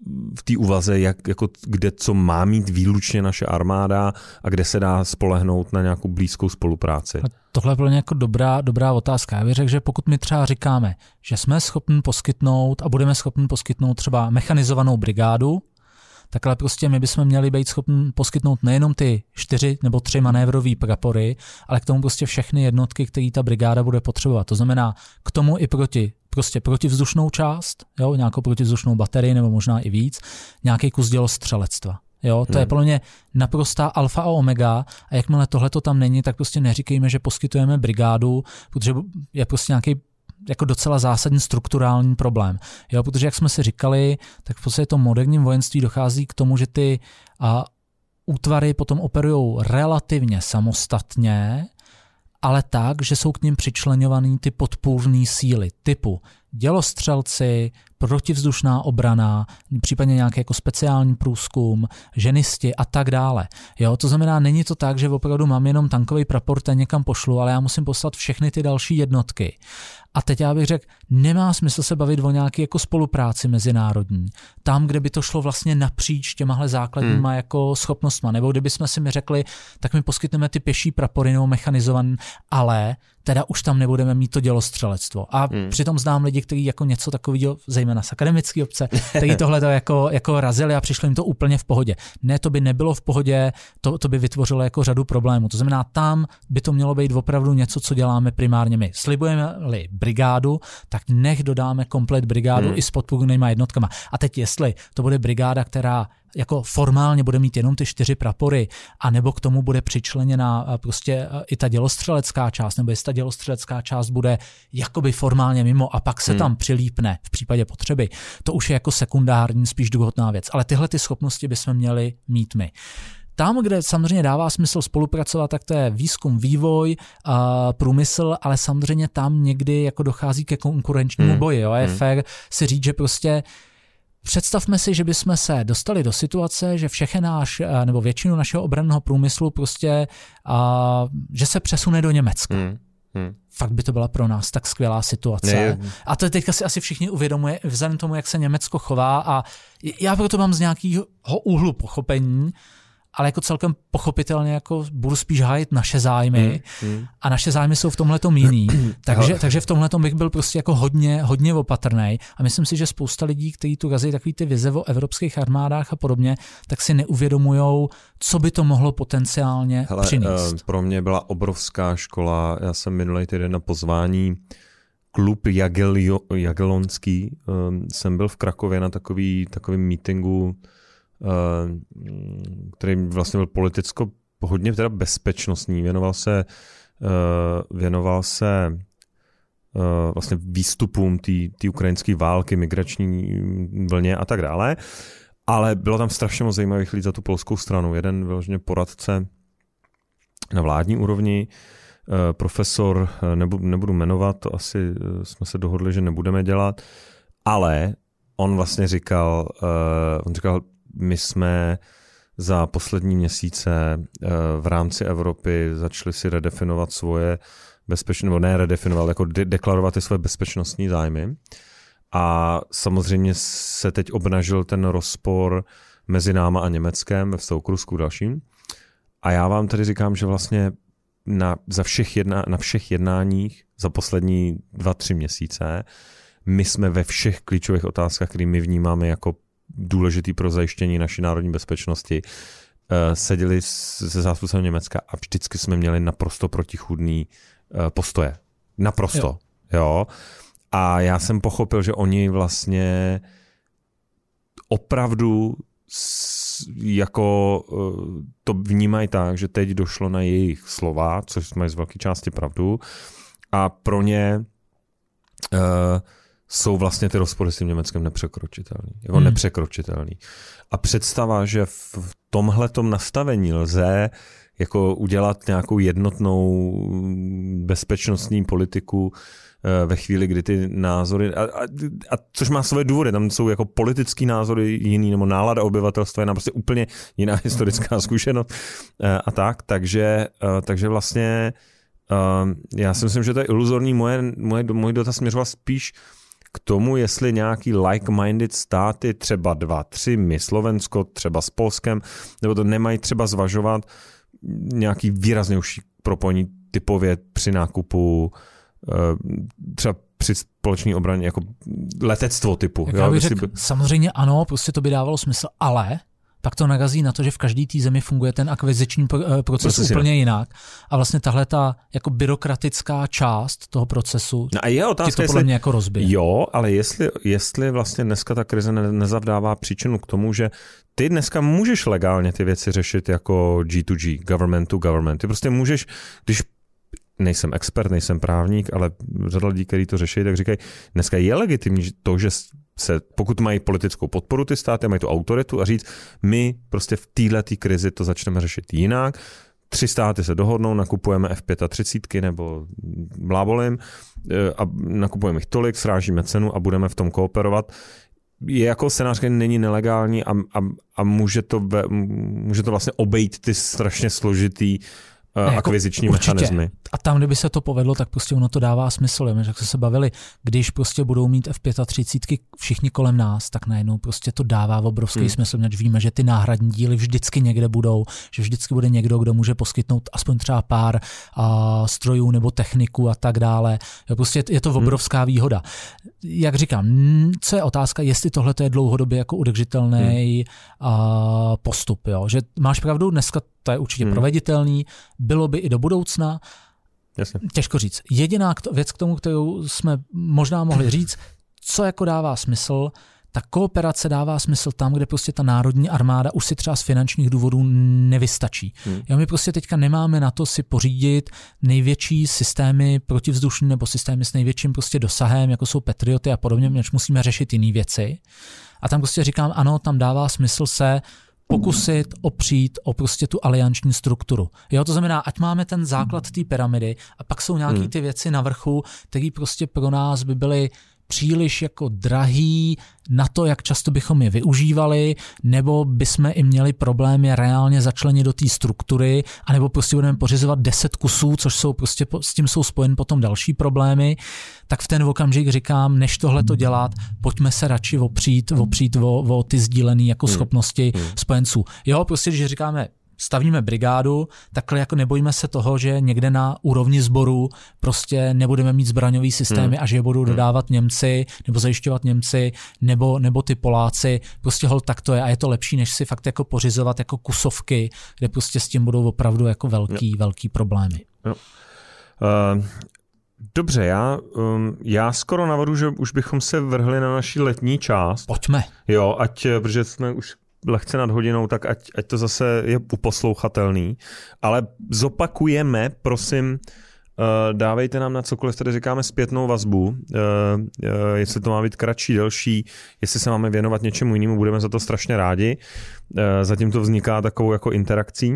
v té úvaze, jak, jako, kde co má mít výlučně naše armáda a kde se dá spolehnout na nějakou blízkou spolupráci? A tohle bylo jako dobrá, dobrá otázka. Já bych řekl, že pokud my třeba říkáme, že jsme schopni poskytnout a budeme schopni poskytnout třeba mechanizovanou brigádu, tak ale prostě my bychom měli být schopni poskytnout nejenom ty čtyři nebo tři manévrové prapory, ale k tomu prostě všechny jednotky, které ta brigáda bude potřebovat. To znamená k tomu i proti prostě protivzdušnou část, jo, nějakou protivzdušnou baterii nebo možná i víc, nějaký kus dělostřelectva. Jo, to hmm. je pro mě naprostá alfa a omega a jakmile tohleto tam není, tak prostě neříkejme, že poskytujeme brigádu, protože je prostě nějaký jako docela zásadní strukturální problém. Jo, protože jak jsme si říkali, tak v podstatě to moderním vojenství dochází k tomu, že ty a, útvary potom operují relativně samostatně, ale tak, že jsou k nim přičleňovaný ty podpůrné síly typu dělostřelci, protivzdušná obrana, případně nějaký jako speciální průzkum, ženisti a tak dále. Jo, to znamená, není to tak, že opravdu mám jenom tankový prapor, ten někam pošlu, ale já musím poslat všechny ty další jednotky. A teď já bych řekl, nemá smysl se bavit o nějaké jako spolupráci mezinárodní. Tam, kde by to šlo vlastně napříč těmahle základníma hmm. jako schopnostma. Nebo kdybychom si mi řekli, tak mi poskytneme ty pěší prapory nebo mechanizovaný, ale teda už tam nebudeme mít to dělostřelectvo. A hmm. přitom znám lidi, kteří jako něco takového, zejména z akademické obce, kteří tohle to jako, jako razili a přišlo jim to úplně v pohodě. Ne, to by nebylo v pohodě, to, to by vytvořilo jako řadu problémů. To znamená, tam by to mělo být opravdu něco, co děláme primárně my. Slibujeme-li brigádu, tak nech dodáme komplet brigádu hmm. i s podpůrnýma jednotkama. A teď jestli to bude brigáda, která jako formálně bude mít jenom ty čtyři prapory, a nebo k tomu bude přičleněna prostě i ta dělostřelecká část, nebo jestli ta dělostřelecká část bude jakoby formálně mimo a pak se hmm. tam přilípne v případě potřeby. To už je jako sekundární, spíš druhotná věc. Ale tyhle ty schopnosti bychom měli mít my. Tam, kde samozřejmě dává smysl spolupracovat, tak to je výzkum, vývoj, uh, průmysl, ale samozřejmě tam někdy jako dochází ke konkurenčnímu hmm. boji. Jo? Je hmm. fér si říct, že prostě představme si, že bychom se dostali do situace, že všechny náš, nebo většinu našeho obranného průmyslu prostě, uh, že se přesune do Německa. Hmm. Hmm. Fakt by to byla pro nás tak skvělá situace. Ne. A to teďka si asi všichni uvědomuje, vzhledem tomu, jak se Německo chová, a já proto mám z nějakého úhlu pochopení, ale jako celkem pochopitelně jako budu spíš hájit naše zájmy hmm, hmm. a naše zájmy jsou v tomhletom jiný. takže, takže v tomhletom bych byl prostě jako hodně, hodně opatrnej a myslím si, že spousta lidí, kteří tu razí takový ty vize o evropských armádách a podobně, tak si neuvědomujou, co by to mohlo potenciálně Hele, přinést. Pro mě byla obrovská škola, já jsem minulý týden na pozvání klub Jagelio, Jagelonský, jsem byl v Krakově na takový, takovým meetingu, který vlastně byl politicko hodně teda bezpečnostní, věnoval se, věnoval se vlastně výstupům té ukrajinské války, migrační vlně a tak dále, ale bylo tam strašně moc zajímavých lidí za tu polskou stranu. Jeden vyloženě poradce na vládní úrovni, profesor, nebudu, nebudu jmenovat, to asi jsme se dohodli, že nebudeme dělat, ale on vlastně říkal, on říkal, my jsme za poslední měsíce v rámci Evropy začali si redefinovat svoje bezpečnost, nebo ne redefinovat, jako de- deklarovat ty svoje bezpečnostní zájmy. A samozřejmě se teď obnažil ten rozpor mezi náma a Německem ve vztahu k Rusku dalším. A já vám tady říkám, že vlastně na, za všech jedna, na všech jednáních za poslední dva, tři měsíce my jsme ve všech klíčových otázkách, které my vnímáme jako důležitý pro zajištění naší národní bezpečnosti, seděli se zástupcem Německa a vždycky jsme měli naprosto protichůdný postoje. Naprosto. Jo. jo. A já jsem pochopil, že oni vlastně opravdu jako to vnímají tak, že teď došlo na jejich slova, což mají z velké části pravdu, a pro ně uh, jsou vlastně ty rozpory s tím Německem nepřekročitelný. Jako hmm. nepřekročitelný. A představa, že v tomhletom nastavení lze jako udělat nějakou jednotnou bezpečnostní politiku ve chvíli, kdy ty názory, a, a, a což má své důvody, tam jsou jako politický názory jiný, nebo nálada obyvatelstva je nám prostě úplně jiná historická zkušenost a tak, takže, takže vlastně já si myslím, že to je iluzorní, moje, moje, můj dotaz směřoval spíš k tomu, jestli nějaký like-minded státy, třeba dva, tři, my Slovensko, třeba s Polskem, nebo to nemají třeba zvažovat nějaký výrazně užší propojení typově při nákupu, třeba při společné obraně, jako letectvo typu. Jak jo, já bych řekl, by... samozřejmě ano, prostě to by dávalo smysl, ale pak to narazí na to, že v každé té zemi funguje ten akviziční proces Proces úplně jinak. A vlastně tahle ta jako byrokratická část toho procesu no a je otázka, to podle jestli, mě jako rozbije. Jo, ale jestli, jestli vlastně dneska ta krize ne, nezavdává příčinu k tomu, že ty dneska můžeš legálně ty věci řešit jako G to G, government to government. Ty prostě můžeš, když nejsem expert, nejsem právník, ale řada lidí, kteří to řeší, tak říkají, dneska je legitimní to, že se, pokud mají politickou podporu ty státy, mají tu autoritu a říct, my prostě v této krizi to začneme řešit jinak, tři státy se dohodnou, nakupujeme F třicet pět nebo blábolím a nakupujeme jich tolik, srážíme cenu a budeme v tom kooperovat. Je jako scénář, který není nelegální a, a, a může, to ve, může to vlastně obejít ty strašně složitý Ne, jako akviziční určitě. Mechanismy. A tam, kdyby se to povedlo, tak prostě ono to dává smysl. Jak jsme se bavili, když prostě budou mít F třicet pět všichni kolem nás, tak najednou prostě to dává obrovský hmm. smysl, protože víme, že ty náhradní díly vždycky někde budou, že vždycky bude někdo, kdo může poskytnout aspoň třeba pár a, strojů nebo techniku a tak dále. Prostě je to obrovská výhoda. Jak říkám, co je otázka, jestli tohle je dlouhodobě jako udržitelný hmm. a, postup. Jo? Že máš pravdu, dneska to je určitě hmm. proveditelný, bylo by i do budoucna. Jasně. Těžko říct. Jediná věc k tomu, kterou jsme možná mohli říct, co jako dává smysl, ta kooperace dává smysl tam, kde prostě ta národní armáda už si třeba z finančních důvodů nevystačí. Hmm. Jo, my prostě teďka nemáme na to si pořídit největší systémy protivzdušní nebo systémy s největším prostě dosahem, jako jsou Patrioty a podobně, než musíme řešit jiné věci. A tam prostě říkám, ano, tam dává smysl se pokusit opřít o prostě tu alianční strukturu. Jo, to znamená, ať máme ten základ té pyramidy a pak jsou nějaké ty věci na vrchu, které prostě pro nás by byly příliš jako drahý na to, jak často bychom je využívali, nebo bychom i měli problémy reálně začlenit do té struktury, anebo prostě budeme pořizovat deset kusů, což jsou prostě, s tím jsou spojen potom další problémy, tak v ten okamžik říkám, než tohle to dělat, pojďme se radši opřít, opřít o, o ty sdílené jako schopnosti hmm. spojenců. Jo, prostě když říkáme, stavíme brigádu, takhle jako nebojíme se toho, že někde na úrovni sboru prostě nebudeme mít zbraňový systémy hmm. a že je budou dodávat Němci nebo zajišťovat Němci nebo, nebo ty Poláci. Prostě hol tak to je a je to lepší, než si fakt jako pořizovat jako kusovky, kde prostě s tím budou opravdu jako velký, jo. velký problémy. Jo. Uh, dobře, já, um, já skoro navrhu, že už bychom se vrhli na naši letní část. Pojďme. Jo, ať, protože jsme už lehce nad hodinou, tak ať, ať to zase je uposlouchatelný. Ale zopakujeme, prosím, uh, dávejte nám na cokoliv, tady říkáme zpětnou vazbu, uh, uh, jestli to má být kratší, delší, jestli se máme věnovat něčemu jinému, budeme za to strašně rádi. Uh, zatím to vzniká takovou jako interakcí.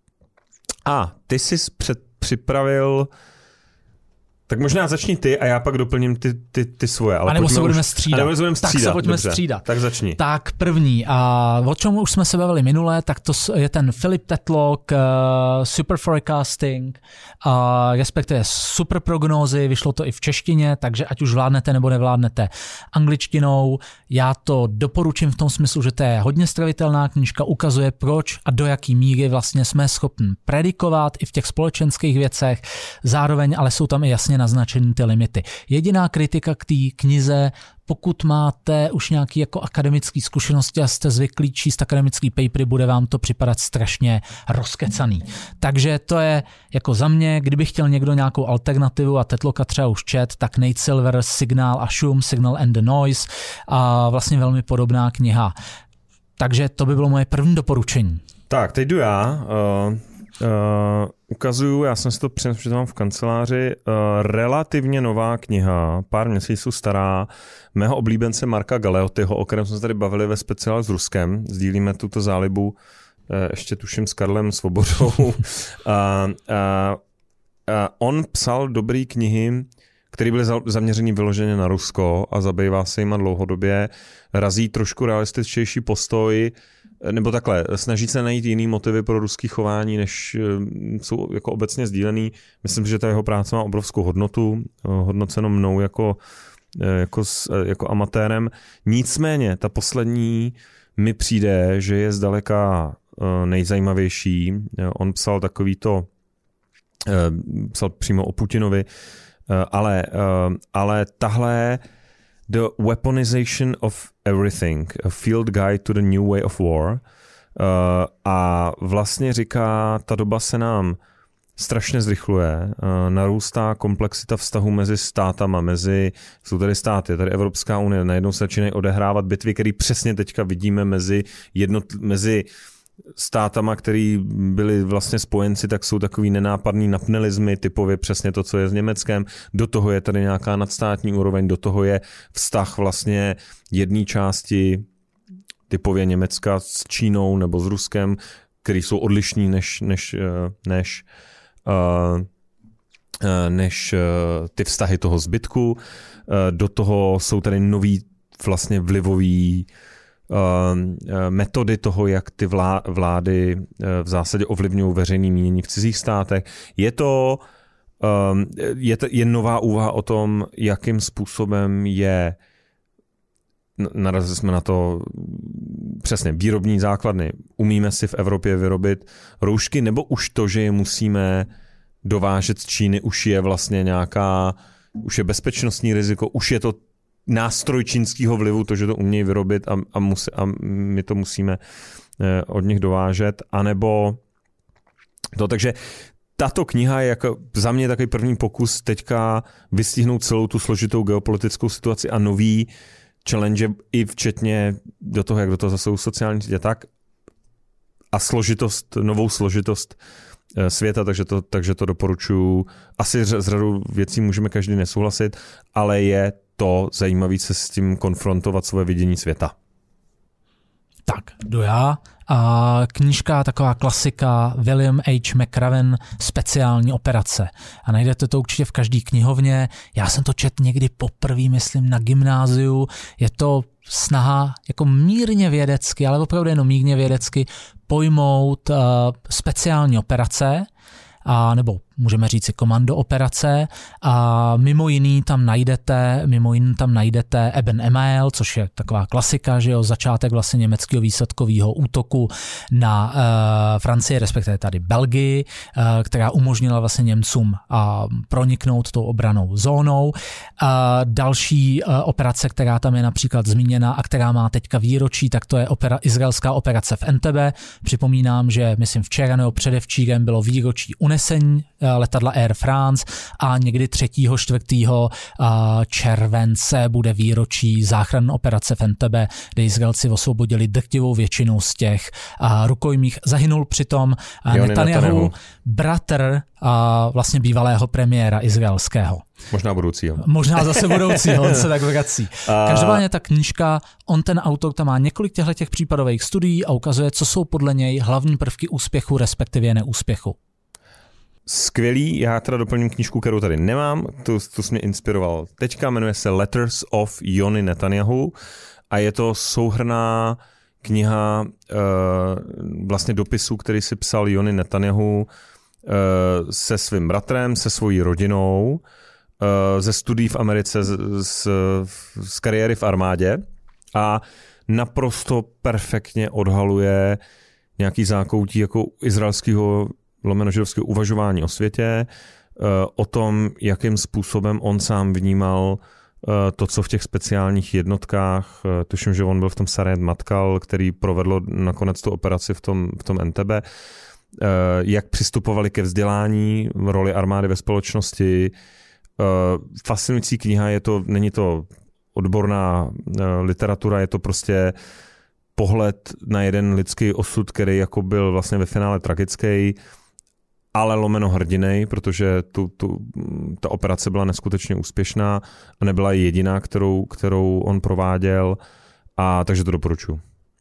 A ty jsi před, připravil... Tak možná začni ty a já pak doplním ty, ty, ty svoje. Ale a nebo se budeme už... střídat. A nebo se budeme střídat. Tak se pojďme Dobře. střídat. Tak začni. Tak první. A o čem už jsme se bavili minule, tak to je ten Philip Tetlock, uh, Super Forecasting, uh, respektive super prognózy, vyšlo to i v češtině, takže ať už vládnete nebo nevládnete angličtinou, já to doporučím v tom smyslu, že to je hodně stravitelná knížka, ukazuje proč a do jaký míry vlastně jsme schopni predikovat i v těch společenských věcech, zároveň ale jsou tam i jasně naznačený ty limity. Jediná kritika k té knize, pokud máte už nějaké jako akademické zkušenosti a jste zvyklí číst akademický papery, bude vám to připadat strašně rozkecaný. Takže to je jako za mě, kdyby chtěl někdo nějakou alternativu a Tetlocka třeba už čet, tak Nate Silver, Signál a šum, Signal and the Noise a vlastně velmi podobná kniha. Takže to by bylo moje první doporučení. Tak, teď jdu já. Uh... Uh, ukazuju, já jsem si to přinesl, že to mám v kanceláři, uh, relativně nová kniha, pár měsíců stará, mého oblíbence Marka Galeottiho, o kterém jsme se tady bavili ve speciálu s Ruskem, sdílíme tuto zálibu, uh, ještě tuším s Karlem Svobodou. uh, uh, uh, on psal dobrý knihy, které byly zaměřený vyloženě na Rusko a zabývá se jima dlouhodobě, razí trošku realističtější postoj, nebo takhle, snaží se najít jiný motivy pro ruský chování, než jsou jako obecně sdílený. Myslím, že ta jeho práce má obrovskou hodnotu, hodnoceno mnou jako jako, jako amatérem. Nicméně ta poslední mi přijde, že je zdaleka nejzajímavější. On psal takovýto, psal přímo o Putinovi, ale, ale tahle The Weaponization of Everything, a Field Guide to the New Way of War. A vlastně říká, ta doba se nám strašně zrychluje, narůstá komplexita vztahu mezi státama, mezi, jsou tady státy, tady Evropská unie, najednou se začínají odehrávat bitvy, které přesně teďka vidíme mezi, jednot, mezi státama, který byli vlastně spojenci, tak jsou takový nenápadný napnelizmy, typově přesně to, co je s Německem. Do toho je tady nějaká nadstátní úroveň, do toho je vztah vlastně jedné části typově Německa s Čínou nebo s Ruskem, který jsou odlišní než, než, než, než ty vztahy toho zbytku. Do toho jsou tady nový vlastně vlivový metody toho, jak ty vlády v zásadě ovlivňují veřejné mínění v cizích státech. Je to, je to je nová úvaha o tom, jakým způsobem je, narazili jsme na to přesně, výrobní základny. Umíme si v Evropě vyrobit roušky, nebo už to, že je musíme dovážet z Číny, už je vlastně nějaká, už je bezpečnostní riziko, už je to nástroj čínského vlivu, to, že to umějí vyrobit a, a, musí, a my to musíme eh, od nich dovážet, anebo to. Takže tato kniha je jako za mě takový první pokus teďka vystihnout celou tu složitou geopolitickou situaci a nový challenge, i včetně do toho, jak do toho zasahují sociální sítě, tak a složitost, novou složitost eh, světa, takže to, takže to doporučuji. Asi z řadu věcí můžeme každý nesouhlasit, ale je to zajímavé se s tím konfrontovat svoje vidění světa. Tak, jdu já. A knížka, taková klasika, William H. McRaven, Speciální operace. A najdete to určitě v každé knihovně. Já jsem to četl někdy poprvé, myslím, na gymnáziu. Je to snaha jako mírně vědecky, ale opravdu jenom mírně vědecky pojmout uh, speciální operace, a nebo můžeme říct si komando operace, a mimo jiný tam najdete, mimo jiný tam najdete Eben Emael, což je taková klasika, že jo, začátek vlastně německého výsadkového útoku na uh, Francii, respektive tady Belgii, uh, která umožnila vlastně Němcům uh, proniknout tou obranou zónou. Uh, další uh, operace, která tam je například zmíněna a která má teďka výročí, tak to je opera, izraelská operace v Entebbe. Připomínám, že myslím včera nebo předevčírem bylo výročí unesení letadla Air France a někdy třetího čtvrtého července bude výročí záchranné operace v Entebbe, kde Izraelci osvobodili drtivou většinou z těch rukojmích. Zahynul přitom Netanyahu, bratr vlastně bývalého premiéra izraelského. Možná budoucího. Možná zase budoucího, on se tak vrací. Každopádně ta knížka, on ten autor tam má několik těchto případových studií a ukazuje, co jsou podle něj hlavní prvky úspěchu, respektive neúspěchu. Skvělý, já teda doplním knížku, kterou tady nemám, tu, tu jsi mě inspiroval teďka, jmenuje se Letters of Yoni Netanyahu a je to souhrnná kniha e, vlastně dopisů, který si psal Yoni Netanyahu e, se svým bratrem, se svojí rodinou, e, ze studií v Americe, z, z, z kariéry v armádě a naprosto perfektně odhaluje nějaký zákoutí jako izraelského lomeno židovského uvažování o světě, o tom, jakým způsobem on sám vnímal to, co v těch speciálních jednotkách, tuším, že on byl v tom Sarayat Matkal, který provedlo nakonec tu operaci v tom, v tom Entebbe, jak přistupovali ke vzdělání, roli armády ve společnosti. Fascinující kniha, je to, není to odborná literatura, je to prostě pohled na jeden lidský osud, který jako byl vlastně ve finále tragický, ale lomeno hrdinej, protože tu, tu, ta operace byla neskutečně úspěšná a nebyla jediná, kterou, kterou on prováděl, a takže to doporučuji.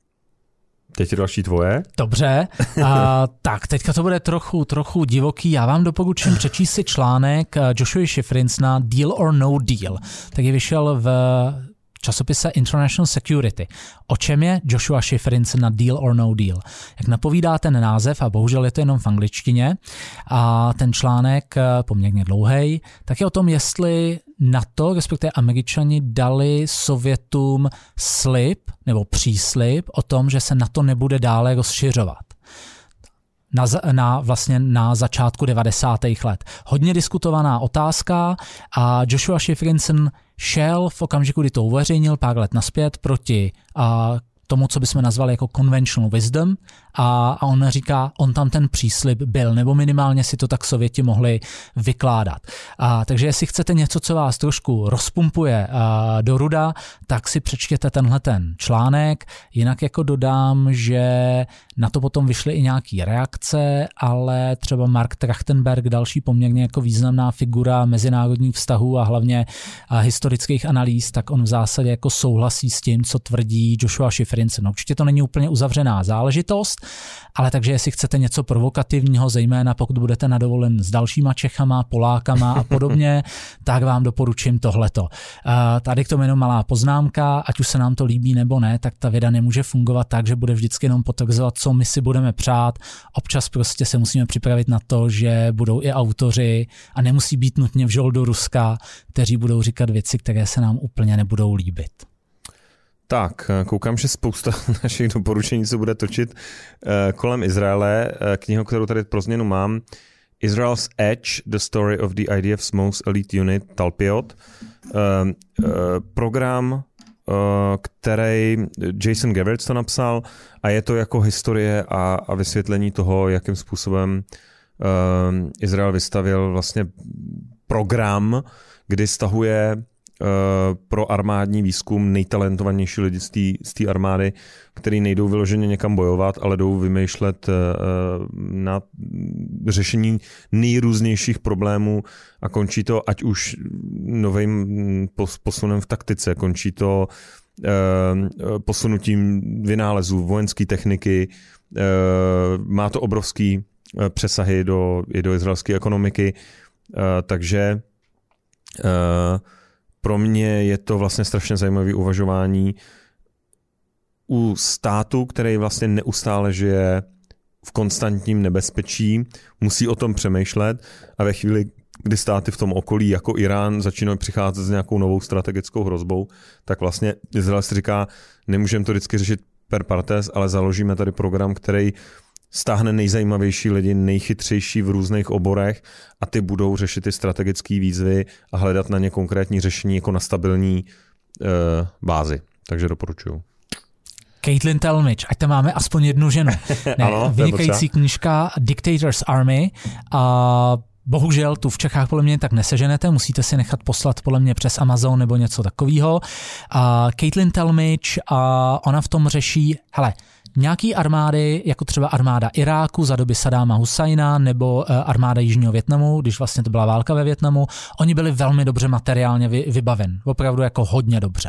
Teď je další tvoje. Dobře, a, tak teďka to bude trochu, trochu divoký. Já vám doporučím přečíst si článek Joshua Shifrinsona Deal or No Deal. Tak je vyšel v časopise International Security. O čem je Joshua Schifrin na Deal or No Deal? Jak napovídá ten název, a bohužel je to jenom v angličtině, a ten článek poměrně dlouhý, tak je o tom, jestli NATO, respektive Američani, dali Sovětům slib nebo příslib o tom, že se NATO nebude dále rozšiřovat. Na, na, vlastně na začátku devadesátých let. Hodně diskutovaná otázka a Joshua Schifrin šel v okamžiku, kdy to uveřejnil pár let naspět proti a, tomu, co bychom nazvali jako conventional wisdom a, a on říká, on tam ten příslib byl, nebo minimálně si to tak Sověti mohli vykládat. A, takže jestli chcete něco, co vás trošku rozpumpuje a, do ruda, tak si přečtěte tenhle ten článek. Jinak jako dodám, že na to potom vyšly i nějaký reakce, ale třeba Mark Trachtenberg, další poměrně jako významná figura mezinárodních vztahů a hlavně a historických analýz, tak on v zásadě jako souhlasí s tím, co tvrdí Joshua Schifrin. No, určitě to není úplně uzavřená záležitost, ale takže jestli chcete něco provokativního, zejména pokud budete na dovolen s dalšíma Čechama, Polákama a podobně, tak vám doporučím tohleto. Tady k tomu jenom malá poznámka, ať už se nám to líbí nebo ne, tak ta věda nemůže fungovat tak, že bude vždycky jenom potvrzovat, co my si budeme přát. Občas prostě se musíme připravit na to, že budou i autoři a nemusí být nutně vžol do Ruska, kteří budou říkat věci, které se nám úplně nebudou líbit. Tak, koukám, že spousta našich doporučení se bude točit kolem Izraele. Knihu, kterou tady pro změnu mám, Israel's Edge, The Story of the I D F's Most Elite Unit, Talpiot. Program, který Jason Gewirtz to napsal a je to jako historie a, a vysvětlení toho, jakým způsobem Izrael vystavil vlastně program, kdy stahuje pro armádní výzkum nejtalentovanější lidi z té armády, který nejdou vyloženě někam bojovat, ale jdou vymýšlet na řešení nejrůznějších problémů a končí to ať už novým posunem v taktice, končí to posunutím vynálezů, vojenské techniky, má to obrovský přesahy do, i do izraelské ekonomiky, takže pro mě je to vlastně strašně zajímavé uvažování u státu, který vlastně neustále žije v konstantním nebezpečí, musí o tom přemýšlet a ve chvíli, kdy státy v tom okolí jako Irán začínají přicházet s nějakou novou strategickou hrozbou, tak vlastně Izrael si říká, nemůžeme to vždycky řešit per partes, ale založíme tady program, který stáhne nejzajímavější lidi, nejchytřejší v různých oborech a ty budou řešit ty strategické výzvy a hledat na ně konkrétní řešení jako na stabilní uh, bázi. Takže doporučuju. Caitlin Talmadge, ať tam máme aspoň jednu ženu. Ne, ano, vynikající knížka Dictator's Army a bohužel tu v Čechách podle mě tak neseženete, musíte si nechat poslat podle mě přes Amazon nebo něco takového. A Caitlin Talmadge, a ona v tom řeší, hele, nějaký armády, jako třeba armáda Iráku za doby Saddáma Husajna nebo armáda Jižního Vietnamu, když vlastně to byla válka ve Vietnamu, oni byli velmi dobře materiálně vybaven, opravdu jako hodně dobře.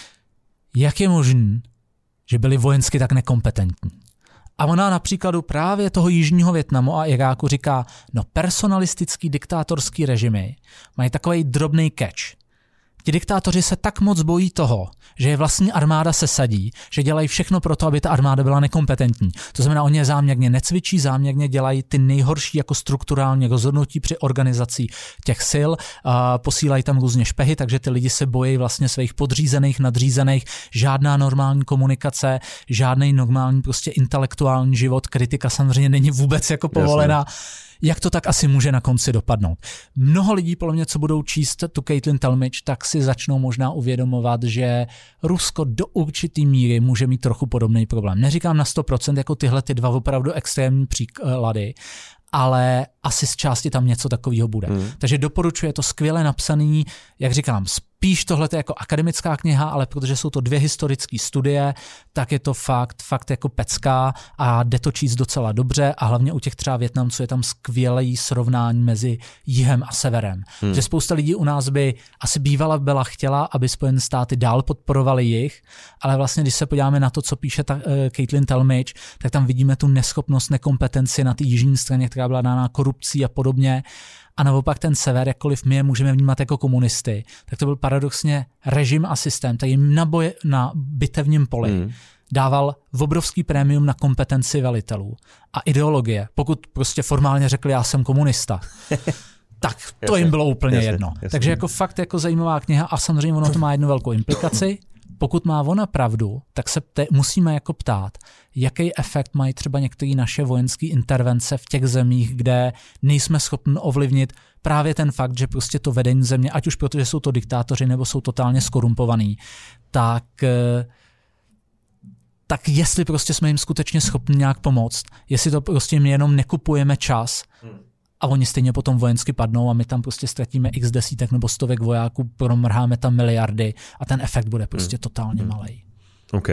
Jak je možné, že byli vojensky tak nekompetentní? A ona na příkladu právě toho Jižního Vietnamu a Iráku říká, no personalistický diktátorský režimy mají takový drobný catch. Ti diktátoři se tak moc bojí toho, že je vlastní armáda sesadí, že dělají všechno pro to, aby ta armáda byla nekompetentní. To znamená, oni je záměrně necvičí, záměrně dělají ty nejhorší jako strukturální rozhodnutí při organizaci těch sil, a posílají tam různě špehy, takže ty lidi se bojí vlastně svých podřízených, nadřízených, žádná normální komunikace, žádný normální prostě intelektuální život, kritika samozřejmě není vůbec jako povolená. Jasně. Jak to tak asi může na konci dopadnout? Mnoho lidí, podle mě, co budou číst tu Caitlin Talmadge, tak si začnou možná uvědomovat, že Rusko do určitý míry může mít trochu podobný problém. Neříkám na sto procent jako tyhle ty dva opravdu extrémní příklady, ale asi z části tam něco takového bude. Hmm. Takže doporučuji, je to skvěle napsaný, jak říkám, spíš tohle je jako akademická kniha, ale protože jsou to dvě historické studie, tak je to fakt, fakt jako pecká a jde to číst docela dobře a hlavně u těch třeba Vietnamců je tam skvělý srovnání mezi jihem a severem. Hmm. Že spousta lidí u nás by asi bývala byla chtěla, aby Spojené státy dál podporovaly jih, ale vlastně když se podíváme na to, co píše ta, uh, Caitlin Talmadge, tak tam vidíme tu neschopnost, nekompetenci na té jižní straně, která byla dána korupcí a podobně. a naopak ten sever, jakkoliv my je můžeme vnímat jako komunisty, tak to byl paradoxně režim a systém, který jim na, boje, na bitevním poli mm. dával v obrovský prémium na kompetenci velitelů a ideologie. Pokud prostě formálně řekli, já jsem komunista, tak to jasně, jim bylo úplně jasně, jedno. jasně. Takže jako fakt jako zajímavá kniha a samozřejmě ono to má jednu velkou implikaci. Pokud má ona pravdu, tak se pte, musíme jako ptát, jaký efekt mají třeba některé naše vojenské intervence v těch zemích, kde nejsme schopni ovlivnit právě ten fakt, že prostě to vedení země, ať už protože jsou to diktátoři nebo jsou totálně skorumpovaný, tak, tak jestli prostě jsme jim skutečně schopni nějak pomoct, jestli to prostě jim jenom nekupujeme čas, a oni stejně potom vojensky padnou a my tam prostě ztratíme x desítek nebo stovek vojáků, promrháme tam miliardy a ten efekt bude prostě hmm. totálně hmm. malej. OK.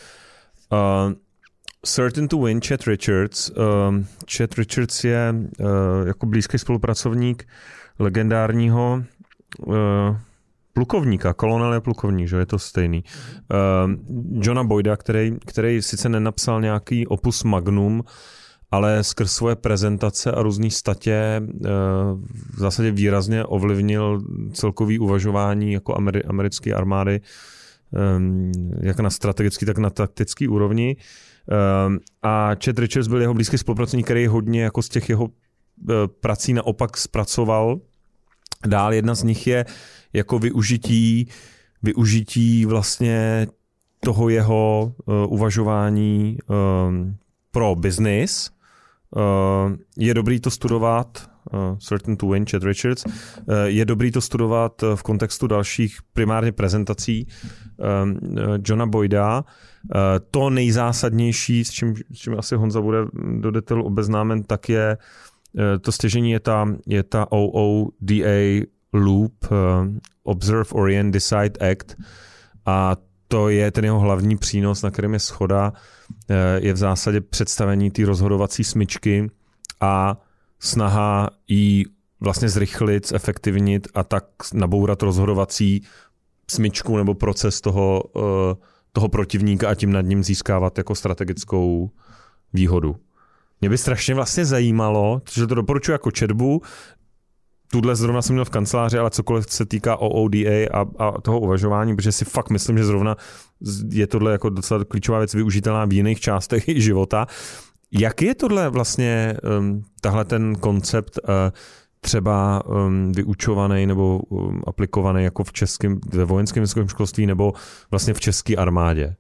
Uh, Certain to Win, Chet Richards. Uh, Chet Richards je uh, jako blízký spolupracovník legendárního uh, plukovníka, kolonel je plukovník, že je to stejný. Uh, Johna Boyda, který, který sice nenapsal nějaký opus magnum, ale skrz svoje prezentace a různý statě v zásadě výrazně ovlivnil celkový uvažování jako ameri- americké armády, jak na strategický, tak na taktický úrovni. A Chet Richards byl jeho blízký spolupracovník, který hodně jako z těch jeho prací naopak zpracoval. Dál jedna z nich je jako využití, využití vlastně toho jeho uvažování pro business. Uh, je dobrý to studovat, uh, Certain to Win, Chet Richards, uh, je dobrý to studovat v kontextu dalších primárně prezentací um, Johna Boyda. Uh, to nejzásadnější, s čím, s čím asi Honza bude do detailu obeznámen, tak je uh, to stěžení je ta, je ta O O D A loop, uh, Observe, Orient, Decide, Act, a to je ten jeho hlavní přínos, na kterém je shoda, je v zásadě představení té rozhodovací smyčky a snaha ji vlastně zrychlit, zefektivnit a tak nabourat rozhodovací smyčku nebo proces toho, toho protivníka a tím nad ním získávat jako strategickou výhodu. Mě by strašně vlastně zajímalo, že to doporučuji jako četbu, tuhle zrovna jsem měl v kanceláři, ale cokoliv se týká O O D A a, a toho uvažování, protože si fakt myslím, že zrovna je tohle jako docela klíčová věc využitelná v jiných částech života. Jak je tohle vlastně, um, tahle ten koncept uh, třeba um, vyučovaný nebo um, aplikovaný jako v českém, ve vojenském vysokém školství nebo vlastně v české armádě?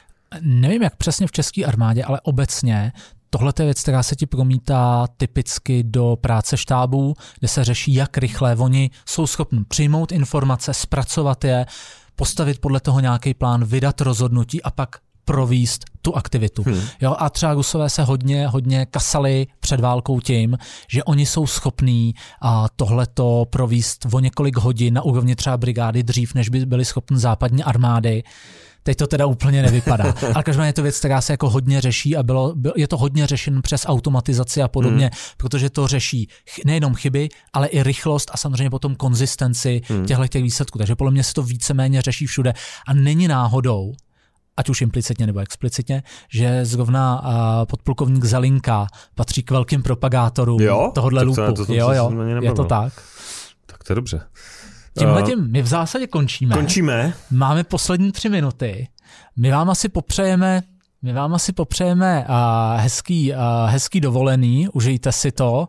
Nevím, jak přesně v české armádě, ale obecně tohle je věc, která se ti promítá typicky do práce štábů, kde se řeší, jak rychle oni jsou schopni přijmout informace, zpracovat je, postavit podle toho nějaký plán, vydat rozhodnutí a pak províst tu aktivitu. Hmm. Jo, a třeba Rusové se hodně, hodně kasali před válkou tím, že oni jsou schopní a tohleto províst o několik hodin na úrovni třeba brigády dřív, než by byly schopni západní armády. Teď to teda úplně nevypadá. Ale každopádně je to věc, která se jako hodně řeší a bylo, je to hodně řešen přes automatizaci a podobně, hmm. protože to řeší nejenom chyby, ale i rychlost a samozřejmě potom konzistenci hmm. těchto těch výsledků. Takže podle mě se to víceméně řeší všude a není náhodou, ať už implicitně nebo explicitně, že zrovna uh, podplukovník Zelinka patří k velkým propagátorům tohohle lupu. To, to, jo, jo, je to tak. Tak to je dobře. Tímhletím my v zásadě končíme. Končíme. Máme poslední tři minuty. My vám asi popřejeme, my vám asi popřejeme uh, hezký, uh, hezký dovolený, užijte si to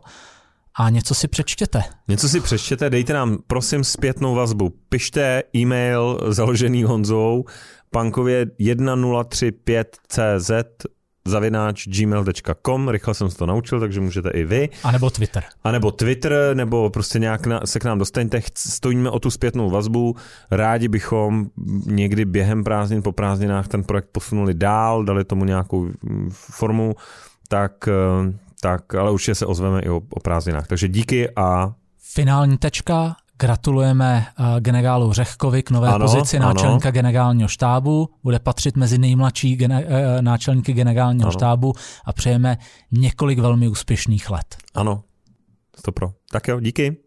a něco si přečtěte. Něco si přečtěte, dejte nám prosím zpětnou vazbu. Pište e-mail založený Honzou punkově jedna nula tři pět cz zavináč gmail tečka com, rychle jsem se to naučil, takže můžete i vy. A nebo Twitter. A nebo Twitter, nebo prostě nějak na, se k nám dostaňte, stojíme o tu zpětnou vazbu, rádi bychom někdy během prázdnin, po prázdninách ten projekt posunuli dál, dali tomu nějakou formu, tak, tak ale určitě se ozveme i o, o prázdninách. Takže díky a... Finální tečka. Gratulujeme generálu Řehkovi k nové ano, pozici náčelníka ano. generálního štábu. Bude patřit mezi nejmladší gene, náčelníky generálního ano. štábu a přejeme několik velmi úspěšných let. Ano, stopro. Tak jo, díky.